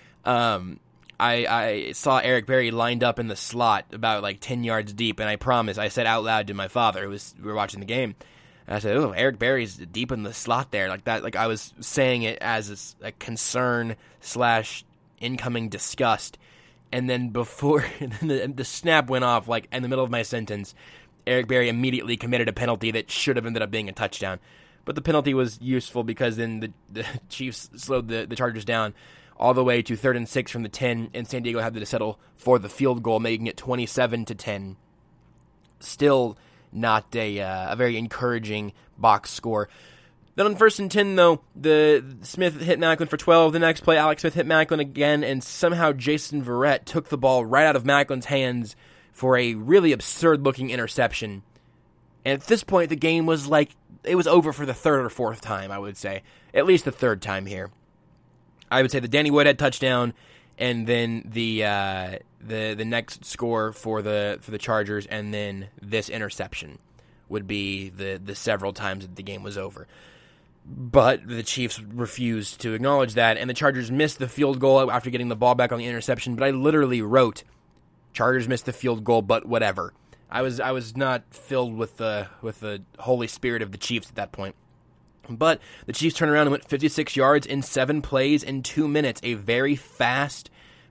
I saw Eric Berry lined up in the slot about 10 yards deep, and I said out loud to my father, we were watching the game, and I said, "Oh, Eric Berry's deep in the slot there," like that. Like I was saying it as a concern / incoming disgust, and then before the snap went off, in the middle of my sentence, Eric Berry immediately committed a penalty that should have ended up being a touchdown. But the penalty was useful because then the Chiefs slowed the Chargers down all the way to 3rd and 6 from the 10, and San Diego had to settle for the field goal, making it 27-10. Still not a very encouraging box score. Then on 1st and 10, though, the Smith hit Maclin for 12. The next play, Alex Smith hit Maclin again, and somehow Jason Verrett took the ball right out of Macklin's hands for a really absurd-looking interception. And at this point, the game was it was over for the 3rd or 4th time, I would say. At least the 3rd time here. I would say the Danny Woodhead touchdown, and then the next score for the Chargers, and then this interception would be the several times that the game was over. But the Chiefs refused to acknowledge that, and the Chargers missed the field goal after getting the ball back on the interception. But I literally wrote, "Chargers missed the field goal, but whatever." I was not filled with the Holy Spirit of the Chiefs at that point. But the Chiefs turned around and went 56 yards in 7 plays in 2 minutes. A very fast,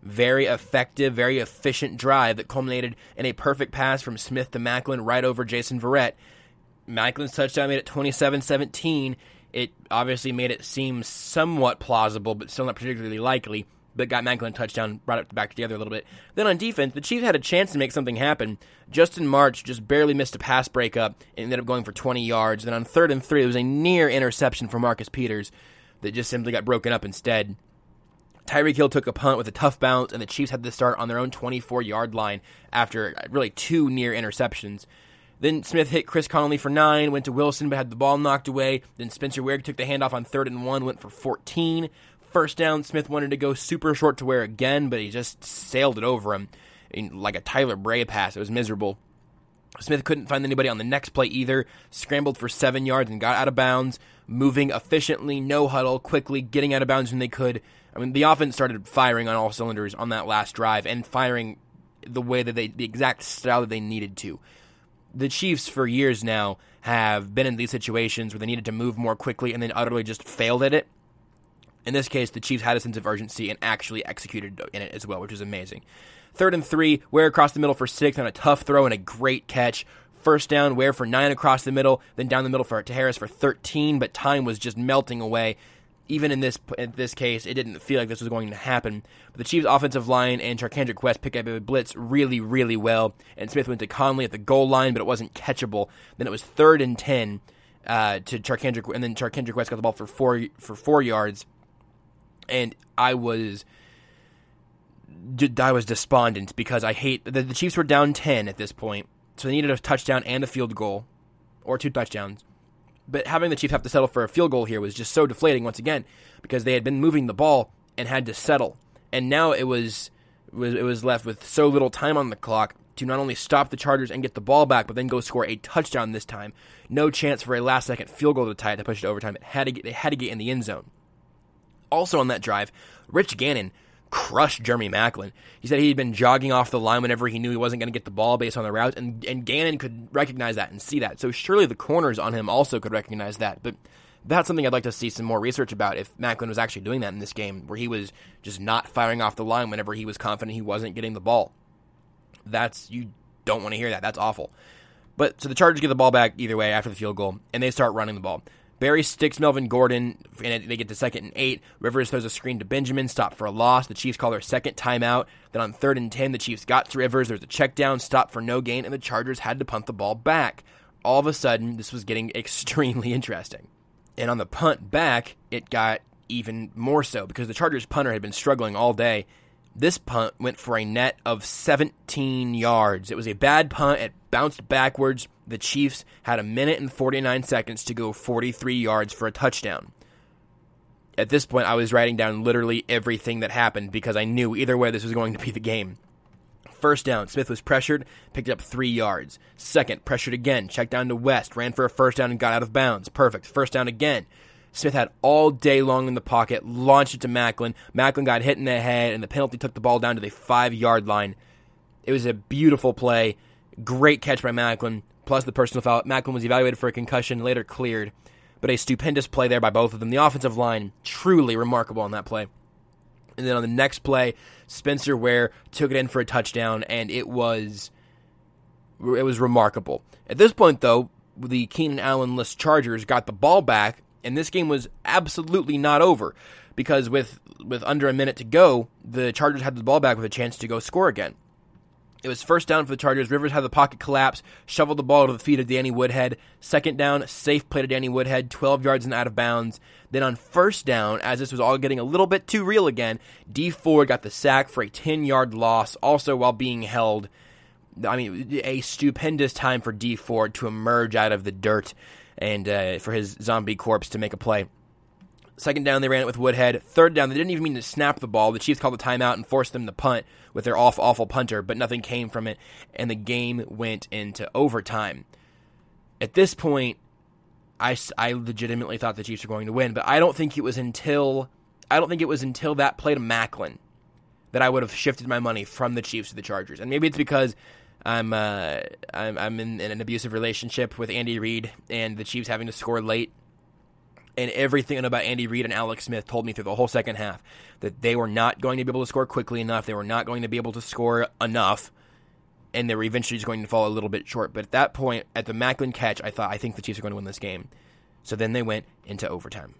very effective, very efficient drive that culminated in a perfect pass from Smith to Maclin right over Jason Verrett. Macklin's touchdown made it 27-17. It obviously made it seem somewhat plausible, but still not particularly likely, but got Maclin a touchdown, brought it back together a little bit. Then on defense, the Chiefs had a chance to make something happen. Justin March just barely missed a pass breakup and ended up going for 20 yards. Then on 3rd and 3, it was a near interception for Marcus Peters that just simply got broken up instead. Tyreek Hill took a punt with a tough bounce, and the Chiefs had to start on their own 24-yard line after really 2 near interceptions. Then Smith hit Chris Conley for 9, went to Wilson, but had the ball knocked away. Then Spencer Ware took the handoff on 3rd and 1, went for 14. First down, Smith wanted to go super short to Ware again, but he just sailed it over him like a Tyler Bray pass. It was miserable. Smith couldn't find anybody on the next play either, scrambled for 7 yards and got out of bounds, moving efficiently, no huddle, quickly, getting out of bounds when they could. I mean, the offense started firing on all cylinders on that last drive and firing the way that the exact style that they needed to. The Chiefs, for years now, have been in these situations where they needed to move more quickly and then utterly just failed at it. In this case, the Chiefs had a sense of urgency and actually executed in it as well, which is amazing. 3rd and 3, Ware across the middle for 6 on a tough throw and a great catch. First down, Ware for 9 across the middle, then down the middle to Harris for 13, but time was just melting away. Even in this case, it didn't feel like this was going to happen. But the Chiefs' offensive line and Charcandrick West picked up a blitz really, really well, and Smith went to Conley at the goal line, but it wasn't catchable. Then it was 3rd and 10 to Charcandrick, and then Charcandrick West got the ball for 4 yards, and I was despondent because I hate the Chiefs were down 10 at this point, so they needed a touchdown and a field goal, or 2 touchdowns. But having the Chiefs have to settle for a field goal here was just so deflating once again because they had been moving the ball and had to settle. And now it was left with so little time on the clock to not only stop the Chargers and get the ball back, but then go score a touchdown this time. No chance for a last-second field goal to tie it to push it to overtime. They had to get in the end zone. Also on that drive, Rich Gannon crushed Jeremy Maclin. He said he'd been jogging off the line whenever he knew he wasn't going to get the ball based on the route, and Gannon could recognize that and see that. So surely the corners on him also could recognize that. But that's something I'd like to see some more research about if Maclin was actually doing that in this game, where he was just not firing off the line whenever he was confident he wasn't getting the ball. You don't want to hear that. That's awful. But so the Chargers get the ball back either way after the field goal, and they start running the ball. Barry sticks Melvin Gordon, and they get to 2nd and 8. Rivers throws a screen to Benjamin, stopped for a loss. The Chiefs call their second timeout. Then on 3rd and 10, the Chiefs got to Rivers. There was a check down, stop for no gain, and the Chargers had to punt the ball back. All of a sudden, this was getting extremely interesting. And on the punt back, it got even more so because the Chargers punter had been struggling all day. This punt went for a net of 17 yards. It was a bad punt. It bounced backwards. The Chiefs had 1 minute and 49 seconds to go 43 yards for a touchdown. At this point, I was writing down literally everything that happened because I knew either way this was going to be the game. First down, Smith was pressured, picked up 3 yards. Second, pressured again, checked down to West, ran for a first down and got out of bounds. Perfect. First down again. Smith had all day long in the pocket, launched it to Maclin. Maclin got hit in the head, and the penalty took the ball down to the 5-yard line. It was a beautiful play. Great catch by Maclin, plus the personal foul. Maclin was evaluated for a concussion, later cleared. But a stupendous play there by both of them. The offensive line, truly remarkable on that play. And then on the next play, Spencer Ware took it in for a touchdown, and it was remarkable. At this point, though, the Keenan Allen-less Chargers got the ball back, and this game was absolutely not over because with under a minute to go, the Chargers had the ball back with a chance to go score again. It was first down for the Chargers. Rivers had the pocket collapse, shoveled the ball to the feet of Danny Woodhead. Second down, safe play to Danny Woodhead, 12 yards and out of bounds. Then on first down, as this was all getting a little bit too real again, Dee Ford got the sack for a 10-yard loss, also while being held. I mean, a stupendous time for Dee Ford to emerge out of the dirt and for his zombie corpse to make a play. Second down, they ran it with Woodhead. Third down, they didn't even mean to snap the ball. The Chiefs called the timeout and forced them to punt with their awful punter, but nothing came from it, and the game went into overtime. At this point, I legitimately thought the Chiefs were going to win, but I don't think it was until that play to Maclin that I would have shifted my money from the Chiefs to the Chargers. And maybe it's because I'm in an abusive relationship with Andy Reid and the Chiefs having to score late. And everything about Andy Reid and Alex Smith told me through the whole second half that they were not going to be able to score quickly enough. They were not going to be able to score enough. And they were eventually just going to fall a little bit short. But at that point, at the Maclin catch, I think the Chiefs are going to win this game. So then they went into overtime.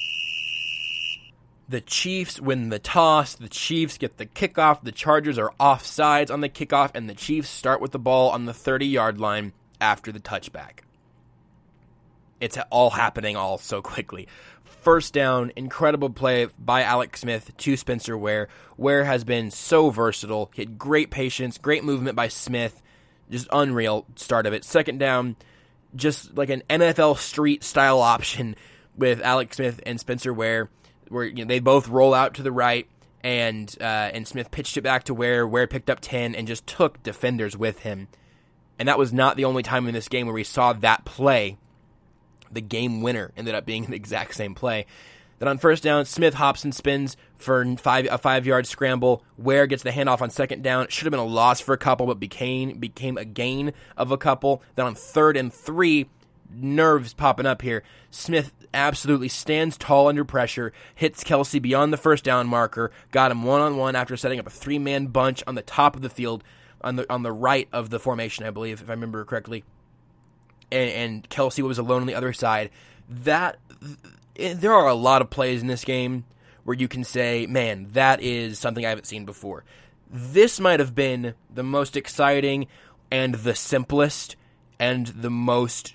The Chiefs win the toss. The Chiefs get the kickoff. The Chargers are offsides on the kickoff. And the Chiefs start with the ball on the 30-yard line after the touchback. It's all happening all so quickly. First down, incredible play by Alex Smith to Spencer Ware. Ware has been so versatile. He had great patience, great movement by Smith. Just unreal start of it. Second down, just like an NFL street style option with Alex Smith and Spencer Ware, where they both roll out to the right, and Smith pitched it back to Ware. Ware picked up 10 and just took defenders with him. And that was not the only time in this game where we saw that play. The game winner ended up being the exact same play. Then on first down, Smith hops and spins for a 5-yard scramble. Ware gets the handoff on second down. It should have been a loss for a couple, but became a gain of a couple. Then on 3rd and 3, nerves popping up here. Smith absolutely stands tall under pressure, hits Kelce beyond the first down marker, got him one-on-one after setting up a 3-man bunch on the top of the field, on the right of the formation, I believe, if I remember correctly. And Kelce was alone on the other side. There are a lot of plays in this game where you can say, man, that is something I haven't seen before. This might have been the most exciting and the simplest and the most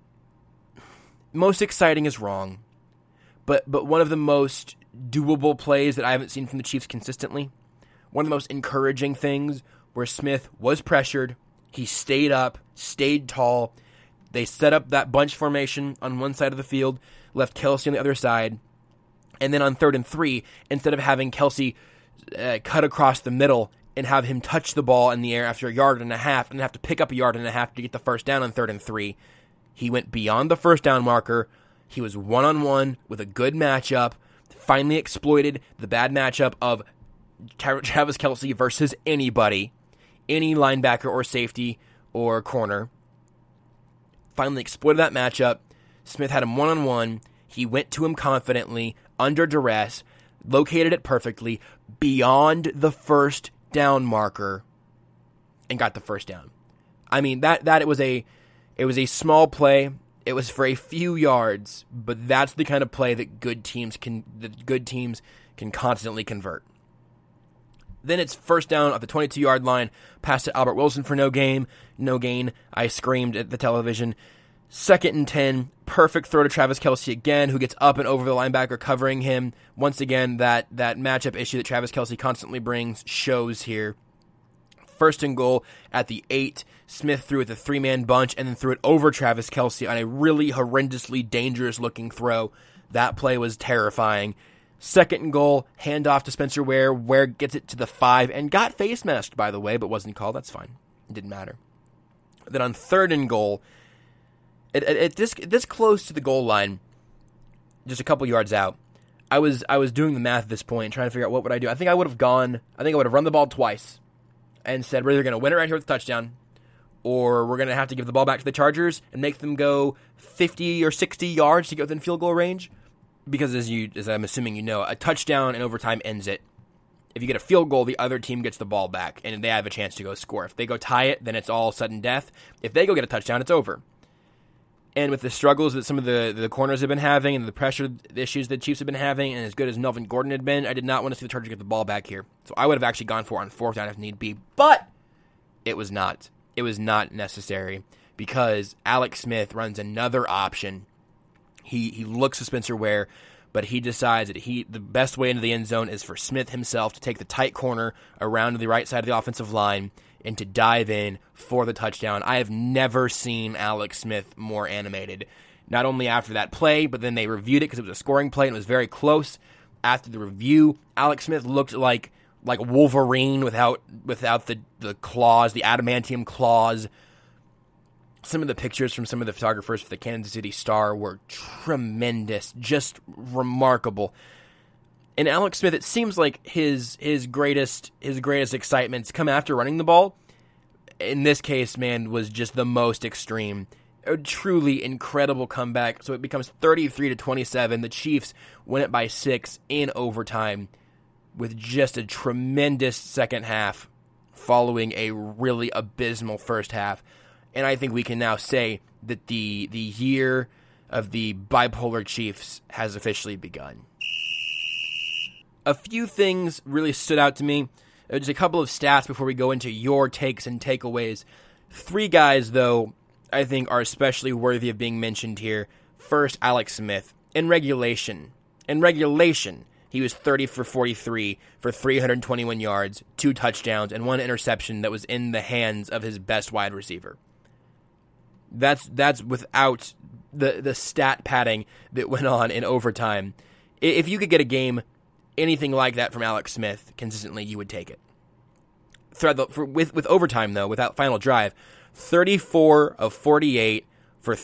exciting is wrong, but one of the most doable plays that I haven't seen from the Chiefs consistently. One of the most encouraging things where Smith was pressured, he stayed up, stayed tall. They set up that bunch formation on one side of the field, left Kelce on the other side, and then on 3rd and 3, instead of having Kelce cut across the middle and have him touch the ball in the air after 1.5 yards and have to pick up 1.5 yards to get the first down on 3rd and 3, he went beyond the first down marker. He was one-on-one with a good matchup, finally exploited the bad matchup of Travis Kelce versus anybody, any linebacker or safety or corner. Finally exploited that matchup. Smith had him one-on-one. He went to him confidently, under duress, located it perfectly, beyond the first down marker, and got the first down. I mean, it was a small play. It was for a few yards, but that's the kind of play that good teams can constantly convert. Then it's first down at the 22-yard line, pass to Albert Wilson for no gain. I screamed at the television. 2nd and 10, perfect throw to Travis Kelce again, who gets up and over the linebacker covering him. Once again, that matchup issue that Travis Kelce constantly brings shows here. 1st and goal at the 8. Smith threw it the 3-man bunch and then threw it over Travis Kelce on a really horrendously dangerous-looking throw. That play was terrifying. 2nd and goal, handoff to Spencer Ware. Ware gets it to the 5 and got face masked, by the way, but wasn't called. That's fine. It didn't matter. Then on 3rd and goal, this close to the goal line, just a couple yards out, I was doing the math at this point, trying to figure out what would I do. I think I would have run the ball twice and said, we're either going to win it right here with a touchdown, or we're going to have to give the ball back to the Chargers and make them go 50 or 60 yards to get within field goal range. Because as I'm assuming you know, a touchdown in overtime ends it. If you get a field goal, the other team gets the ball back, and they have a chance to go score. If they go tie it, then it's all sudden death. If they go get a touchdown, it's over. And with the struggles that some of the corners have been having, and the pressure issues that Chiefs have been having, and as good as Melvin Gordon had been, I did not want to see the Chargers get the ball back here. So I would have actually gone for it on 4th down if need be. But it was not. It was not necessary, because Alex Smith runs another option. He looks to Spencer Ware, but he decides that the best way into the end zone is for Smith himself to take the tight corner around to the right side of the offensive line and to dive in for the touchdown. I have never seen Alex Smith more animated. Not only after that play, but then they reviewed it because it was a scoring play and it was very close. After the review, Alex Smith looked like Wolverine without the claws, the adamantium claws. Some of the pictures from some of the photographers for the Kansas City Star were tremendous, just remarkable. And Alex Smith, it seems like his greatest excitements come after running the ball. In this case, man, was just the most extreme. A truly incredible comeback. So it becomes 33-27. The Chiefs win it by 6 in overtime with just a tremendous second half following a really abysmal first half. And I think we can now say that the year of the bipolar Chiefs has officially begun. A few things really stood out to me. Just a couple of stats before we go into your takes and takeaways. 3 guys, though, I think are especially worthy of being mentioned here. First, Alex Smith. In regulation, he was 30 for 43 for 321 yards, 2 touchdowns, and 1 interception that was in the hands of his best wide receiver. That's without the stat padding that went on in overtime. If you could get a game anything like that from Alex Smith consistently, you would take it. With overtime, though, without final drive, 34 of 48 for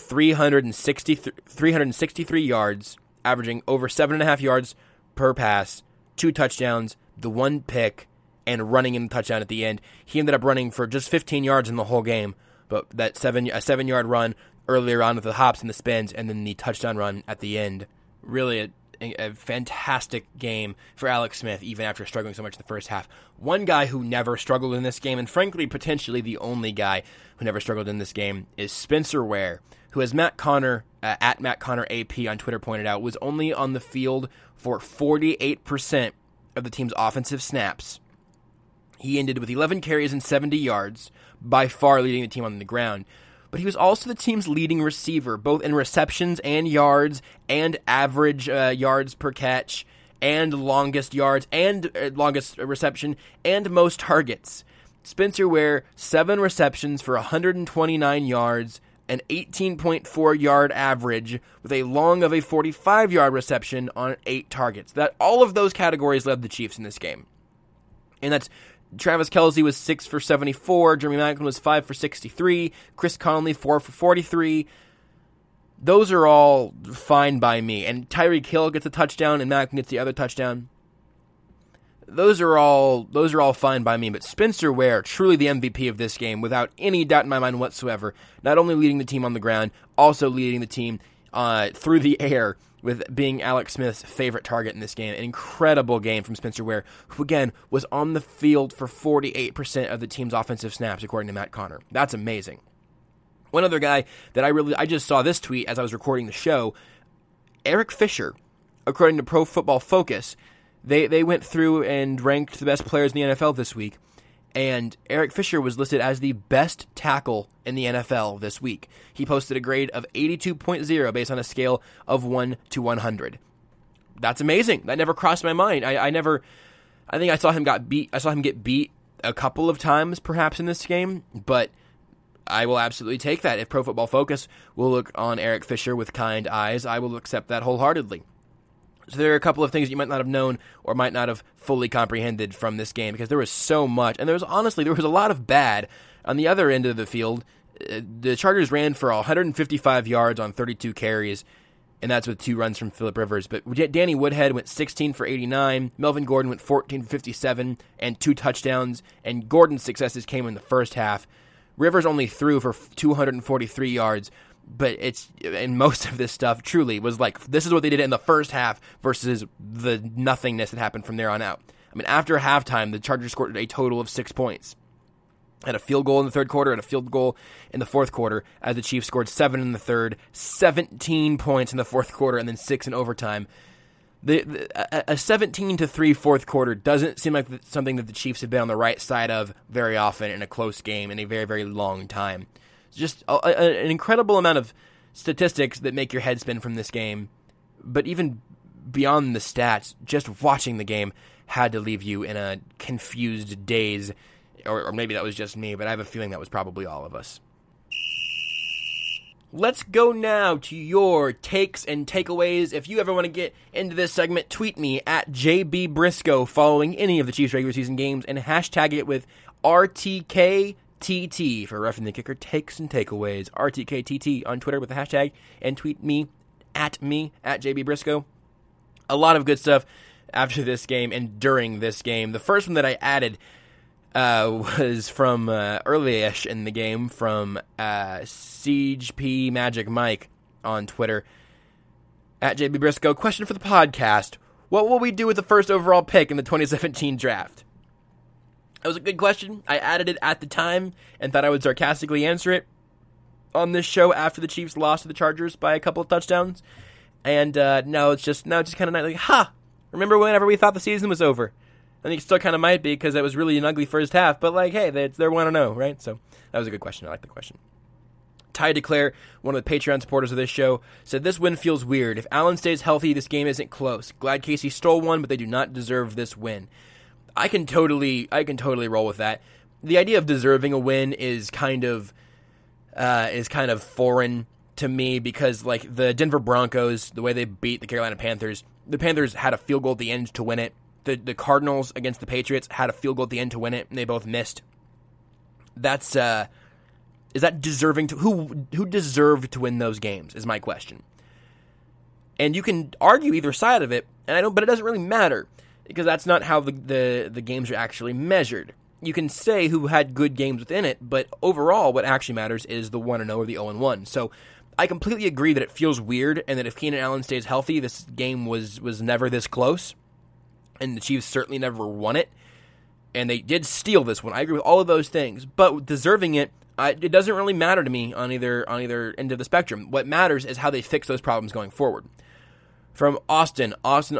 363 yards, averaging over 7.5 yards per pass, 2 touchdowns, the 1 pick, and running in the touchdown at the end. He ended up running for just 15 yards in the whole game, but that 7-yard run earlier on with the hops and the spins, and then the touchdown run at the end. Really a fantastic game for Alex Smith, even after struggling so much in the first half. One guy who never struggled in this game, and frankly, potentially the only guy who never struggled in this game, is Spencer Ware, who, as Matt Connor, at Matt Connor AP on Twitter pointed out, was only on the field for 48% of the team's offensive snaps. He ended with 11 carries and 70 yards, by far leading the team on the ground. But he was also the team's leading receiver, both in receptions and yards, and average yards per catch, and longest yards, and longest reception, and most targets. Spencer Ware, 7 receptions for 129 yards, an 18.4 yard average, with a long of a 45-yard reception on 8 targets. That all of those categories led the Chiefs in this game. And that's Travis Kelce was 6 for 74, Jeremy Maclin was 5 for 63, Chris Conley 4 for 43. Those are all fine by me. And Tyreek Hill gets a touchdown, and Maclin gets the other touchdown. Those are all fine by me. But Spencer Ware, truly the MVP of this game, without any doubt in my mind whatsoever. Not only leading the team on the ground, also leading the team through the air, with being Alex Smith's favorite target in this game. An incredible game from Spencer Ware, who again was on the field for 48% of the team's offensive snaps, according to Matt Connor. That's amazing. One other guy that I just saw this tweet as I was recording the show, Eric Fisher, according to Pro Football Focus, they went through and ranked the best players in the NFL this week, and Eric Fisher was listed as the best tackle in the NFL this week. He posted a grade of 82.0 based on a scale of 1 to 100. That's amazing. That never crossed my mind. I think I saw him get beat a couple of times perhaps in this game, but I will absolutely take that. If Pro Football Focus will look on Eric Fisher with kind eyes, I will accept that wholeheartedly. So there are a couple of things you might not have known or might not have fully comprehended from this game, because there was so much, and there was a lot of bad. On the other end of the field, the Chargers ran for 155 yards on 32 carries, and that's with 2 runs from Phillip Rivers. But Danny Woodhead went 16 for 89, Melvin Gordon went 14 for 57, and 2 touchdowns, and Gordon's successes came in the first half. Rivers only threw for 243 yards, but most of this stuff truly was like, this is what they did in the first half versus the nothingness that happened from there on out. I mean, after halftime, the Chargers scored a total of 6 points. Had a field goal in the third quarter, and a field goal in the fourth quarter, as the Chiefs scored 7 in the third, 17 points in the fourth quarter, and then 6 in overtime. A 17-3 fourth quarter doesn't seem like something that the Chiefs have been on the right side of very often in a close game in a very, very long time. It's just an incredible amount of statistics that make your head spin from this game. But even beyond the stats, just watching the game had to leave you in a confused daze. Or maybe that was just me, but I have a feeling that was probably all of us. Let's go now to your takes and takeaways. If you ever want to get into this segment, tweet me at JB Briscoe following any of the Chiefs regular season games and hashtag it with RTKTT for Roughing the Kicker takes and takeaways. RTKTT on Twitter with the hashtag, and tweet me at JB Briscoe. A lot of good stuff after this game and during this game. The first one that I added, was from early-ish in the game from Siege P Magic Mike on Twitter. At JB Briscoe, question for the podcast. What will we do with the first overall pick in the 2017 draft? That was a good question. I added it at the time and thought I would sarcastically answer it on this show after the Chiefs lost to the Chargers by a couple of touchdowns. And now it's just kind of like, remember whenever we thought the season was over? I think it still kind of might be because it was really an ugly first half. But like, hey, they're 1-0, right? So that was a good question. I like the question. Ty DeClaire, one of the Patreon supporters of this show, said, this win feels weird. If Allen stays healthy, this game isn't close. Glad Casey stole one, but they do not deserve this win. I can totally roll with that. The idea of deserving a win is kind of foreign to me because, like, the Denver Broncos, the way they beat the Carolina Panthers, the Panthers had a field goal at the end to win it. The Cardinals against the Patriots had a field goal at the end to win it, and they both missed. Is that deserving to who deserved to win those games is my question. And you can argue either side of it, but it doesn't really matter because that's not how the games are actually measured. You can say who had good games within it, but overall what actually matters is the 1-0 or the 0-1. So I completely agree that it feels weird and that if Keenan Allen stays healthy, this game was never this close. And the Chiefs certainly never won it. And they did steal this one. I agree with all of those things. But deserving it, it doesn't really matter to me on either end of the spectrum. What matters is how they fix those problems going forward. From Austin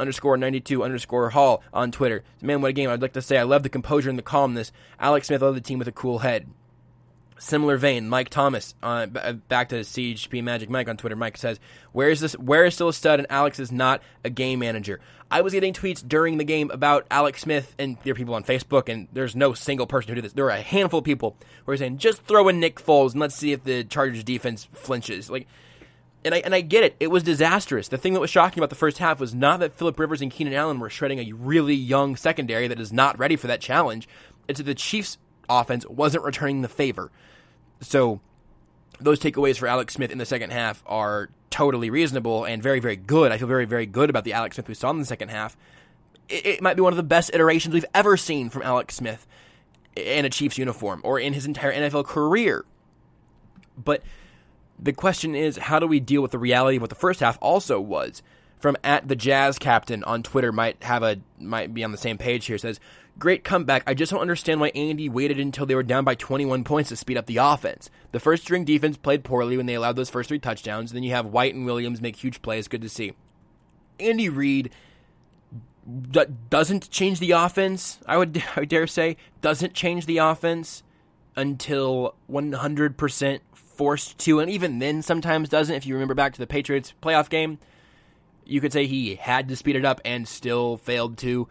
_92_Hall on Twitter. Man, what a game. I'd like to say I love the composure and the calmness. Alex Smith led the team with a cool head. Similar vein, Mike Thomas, back to Siege P Magic Mike on Twitter. Mike says, where is still a stud and Alex is not a game manager? I was getting tweets during the game about Alex Smith, and there are people on Facebook, and there's no single person who did this. There are a handful of people who are saying, just throw in Nick Foles and let's see if the Chargers defense flinches. And I get it. It was disastrous. The thing that was shocking about the first half was not that Phillip Rivers and Keenan Allen were shredding a really young secondary that is not ready for that challenge. It's that the Chiefs' offense wasn't returning the favor. So those takeaways for Alex Smith in the second half are totally reasonable and very, very good. I feel very, very good about the Alex Smith we saw in the second half. It might be one of the best iterations we've ever seen from Alex Smith in a Chiefs uniform or in his entire NFL career. But the question is, how do we deal with the reality of what the first half also was? From @thejazz_captain on Twitter, might be on the same page here, says, great comeback. I just don't understand why Andy waited until they were down by 21 points to speed up the offense. The first string defense played poorly when they allowed those first 3 touchdowns. Then you have White and Williams make huge plays. Good to see. Andy Reid doesn't change the offense, I would dare say, doesn't change the offense until 100% forced to, and even then sometimes doesn't. If you remember back to the Patriots playoff game, you could say he had to speed it up and still failed to.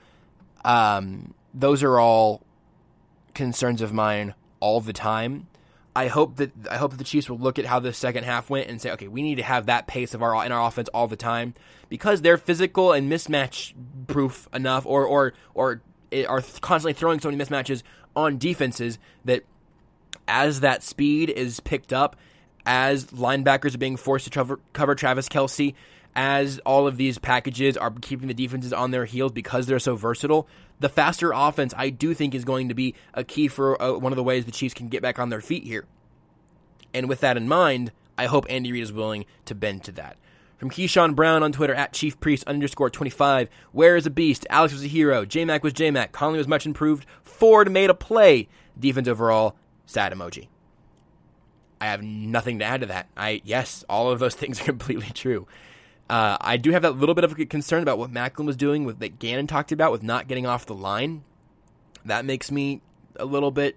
Those are all concerns of mine all the time. I hope that the Chiefs will look at how the second half went and say, okay, we need to have that pace in our offense all the time because they're physical and mismatch proof enough, or are constantly throwing so many mismatches on defenses that as that speed is picked up, as linebackers are being forced to cover Travis Kelce, as all of these packages are keeping the defenses on their heels because they're so versatile, the faster offense, I do think, is going to be a key for one of the ways the Chiefs can get back on their feet here. And with that in mind, I hope Andy Reid is willing to bend to that. From Keyshawn Brown on Twitter, @ChiefPriest_25, where is a beast? Alex was a hero. J-Mac was J-Mac. Conley was much improved. Ford made a play. Defense overall, sad emoji. I have nothing to add to that. Yes, all of those things are completely true. I do have that little bit of a concern about what Macklin was doing with that Gannon talked about with not getting off the line. That makes me a little bit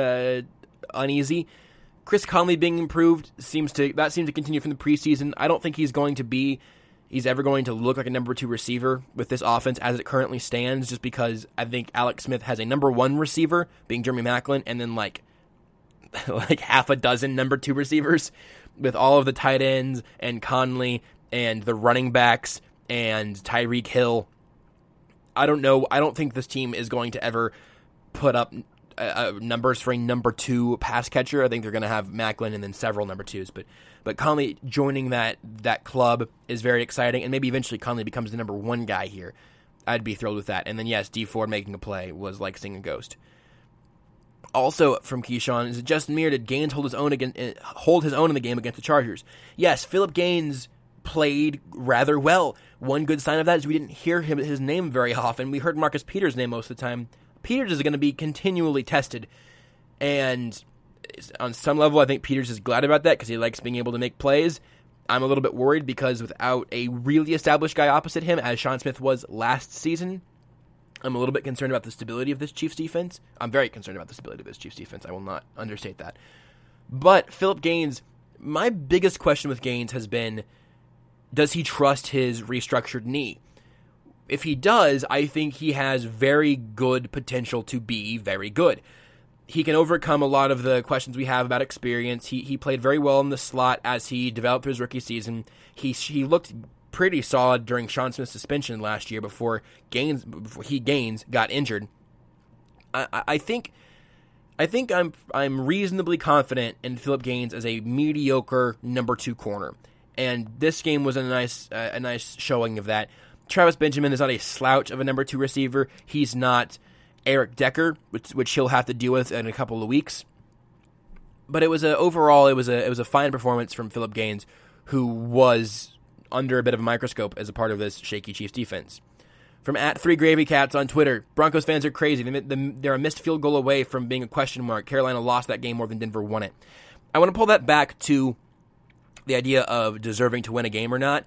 uneasy. Chris Conley being improved seems to continue from the preseason. I don't think he's ever going to look like a number 2 receiver with this offense as it currently stands, just because I think Alex Smith has a number 1 receiver being Jeremy Macklin and then like half a dozen number 2 receivers with all of the tight ends and Conley and the running backs and Tyreek Hill. I don't know. I don't think this team is going to ever put up numbers for a number 2 pass catcher. I think they're going to have Macklin and then several number 2s. But Conley joining that club is very exciting, and maybe eventually Conley becomes the number 1 guy here. I'd be thrilled with that. And then, yes, D Ford making a play was like seeing a ghost. Also from Keyshawn, is it just mere did Gaines hold his own in the game against the Chargers? Yes, Philip Gaines played rather well. One good sign of that is we didn't hear his name very often. We heard Marcus Peters' name most of the time. Peters is going to be continually tested, and on some level, I think Peters is glad about that because he likes being able to make plays. I'm a little bit worried because without a really established guy opposite him, as Sean Smith was last season, I'm a little bit concerned about the stability of this Chiefs defense. I'm very concerned about the stability of this Chiefs defense. I will not understate that. But Philip Gaines, my biggest question with Gaines has been, does he trust his restructured knee? If he does, I think he has very good potential to be very good. He can overcome a lot of the questions we have about experience. He played very well in the slot as he developed through his rookie season. He looked pretty solid during Sean Smith's suspension last year before Gaines got injured. I think I'm reasonably confident in Philip Gaines as a mediocre number 2 corner, and this game was a nice showing of that. Travis Benjamin is not a slouch of a number 2 receiver. He's not Eric Decker, which he'll have to deal with in a couple of weeks. But it was a fine performance from Philip Gaines, who was under a bit of a microscope as a part of this shaky Chiefs defense. From @3GravyCats on Twitter, Broncos fans are crazy. They're a missed field goal away from being a question mark. Carolina lost that game more than Denver won it. I want to pull that back to the idea of deserving to win a game or not.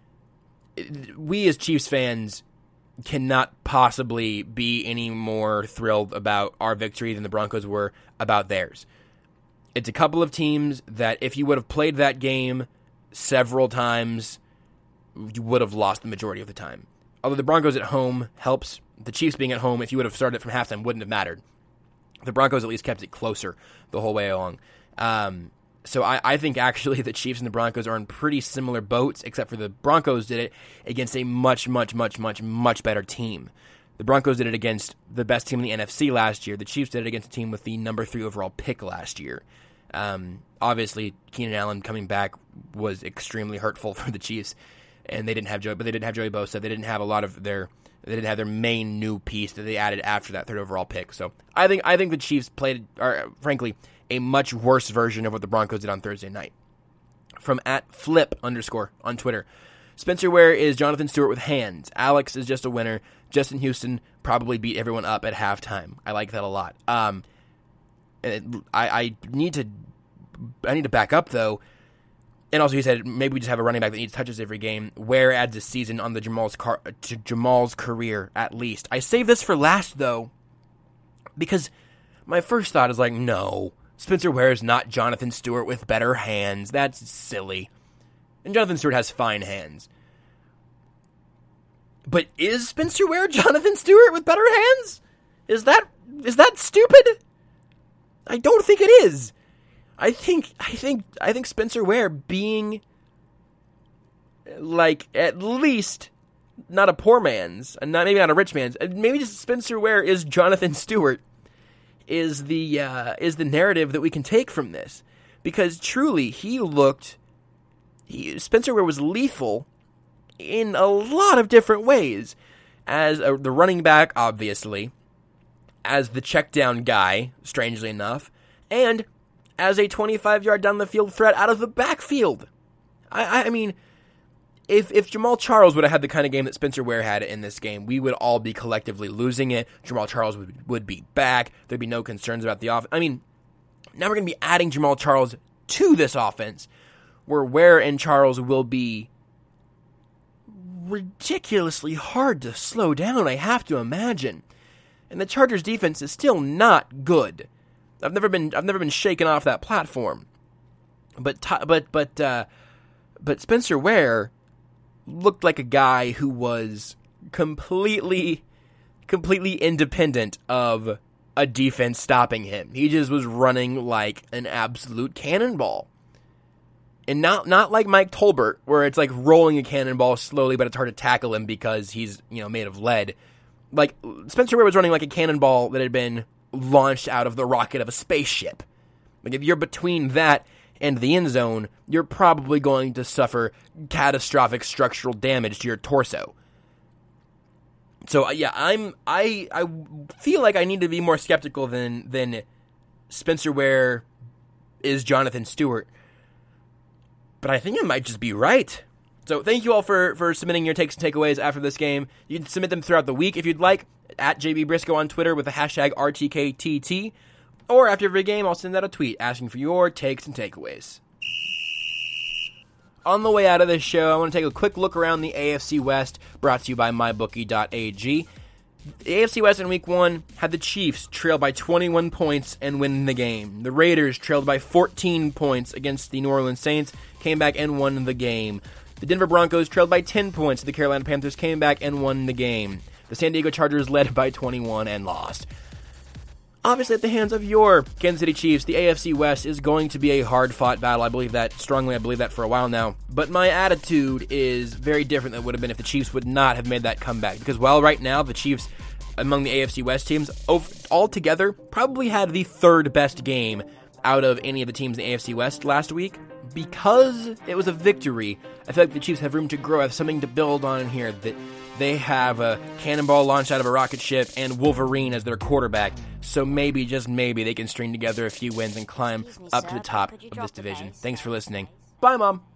We as Chiefs fans cannot possibly be any more thrilled about our victory than the Broncos were about theirs. It's a couple of teams that if you would have played that game several times, you would have lost the majority of the time. Although the Broncos at home helps, the Chiefs being at home, if you would have started it from halftime, wouldn't have mattered. The Broncos at least kept it closer the whole way along. So I think actually the Chiefs and the Broncos are in pretty similar boats, except for the Broncos did it against a much, much, much, much, much better team. The Broncos did it against the best team in the NFC last year. The Chiefs did it against a team with the number 3 overall pick last year. Obviously, Keenan Allen coming back was extremely hurtful for the Chiefs, and they didn't have Joey Bosa. They didn't have they didn't have their main new piece that they added after that 3rd overall pick. So I think the Chiefs played, frankly, a much worse version of what the Broncos did on Thursday night. From @flip_ on Twitter, Spencer Ware is Jonathan Stewart with hands. Alex is just a winner. Justin Houston probably beat everyone up at halftime. I like that a lot. I need to back up though. And also, he said maybe we just have a running back that needs touches every game. Ware adds a season on the Jamal's career at least. I save this for last though, because my first thought is like, no, Spencer Ware is not Jonathan Stewart with better hands. That's silly. And Jonathan Stewart has fine hands. But is Spencer Ware Jonathan Stewart with better hands? Is that stupid? I don't think it is. I think Spencer Ware being like at least not a poor man's and maybe not a rich man's, maybe just Spencer Ware is Jonathan Stewart is the narrative that we can take from this, because truly Spencer Ware was lethal in a lot of different ways, as the running back, obviously, as the check down guy, strangely enough, and as a 25-yard down the field threat out of the backfield. I mean, if Jamal Charles would have had the kind of game that Spencer Ware had in this game, we would all be collectively losing it. Jamal Charles would be back. There'd be no concerns about the offense. I mean, now we're going to be adding Jamal Charles to this offense, where Ware and Charles will be ridiculously hard to slow down, I have to imagine. And the Chargers defense is still not good. I've never been shaken off that platform. But Spencer Ware looked like a guy who was completely independent of a defense stopping him. He just was running like an absolute cannonball. And not like Mike Tolbert, where it's like rolling a cannonball slowly, but it's hard to tackle him because he's, made of lead. Like, Spencer Ware was running like a cannonball that had been launched out of the rocket of a spaceship. Like, if you're between that and the end zone, you're probably going to suffer catastrophic structural damage to your torso. So, yeah, I feel like I need to be more skeptical than Spencer Ware is Jonathan Stewart. But I think I might just be right. So thank you all for submitting your takes and takeaways after this game. You can submit them throughout the week if you'd like, at JB Briscoe on Twitter with the hashtag RTKTT. Or after every game, I'll send out a tweet asking for your takes and takeaways. On the way out of this show, I want to take a quick look around the AFC West, brought to you by MyBookie.ag. The AFC West in Week 1 had the Chiefs trail by 21 points and win the game. The Raiders trailed by 14 points against the New Orleans Saints, came back and won the game. The Denver Broncos trailed by 10 points. The Carolina Panthers came back and won the game. The San Diego Chargers led by 21 and lost. Obviously, at the hands of your Kansas City Chiefs, the AFC West is going to be a hard-fought battle. I believe that strongly. I believe that for a while now. But my attitude is very different than it would have been if the Chiefs would not have made that comeback. Because while right now the Chiefs, among the AFC West teams, altogether, probably had the third best game out of any of the teams in the AFC West last week, because it was a victory, I feel like the Chiefs have room to grow, have something to build on here, that they have a cannonball launched out of a rocket ship and Wolverine as their quarterback, so maybe, just maybe, they can string together a few wins and climb up to the top of this division. Thanks for listening. Bye, Mom!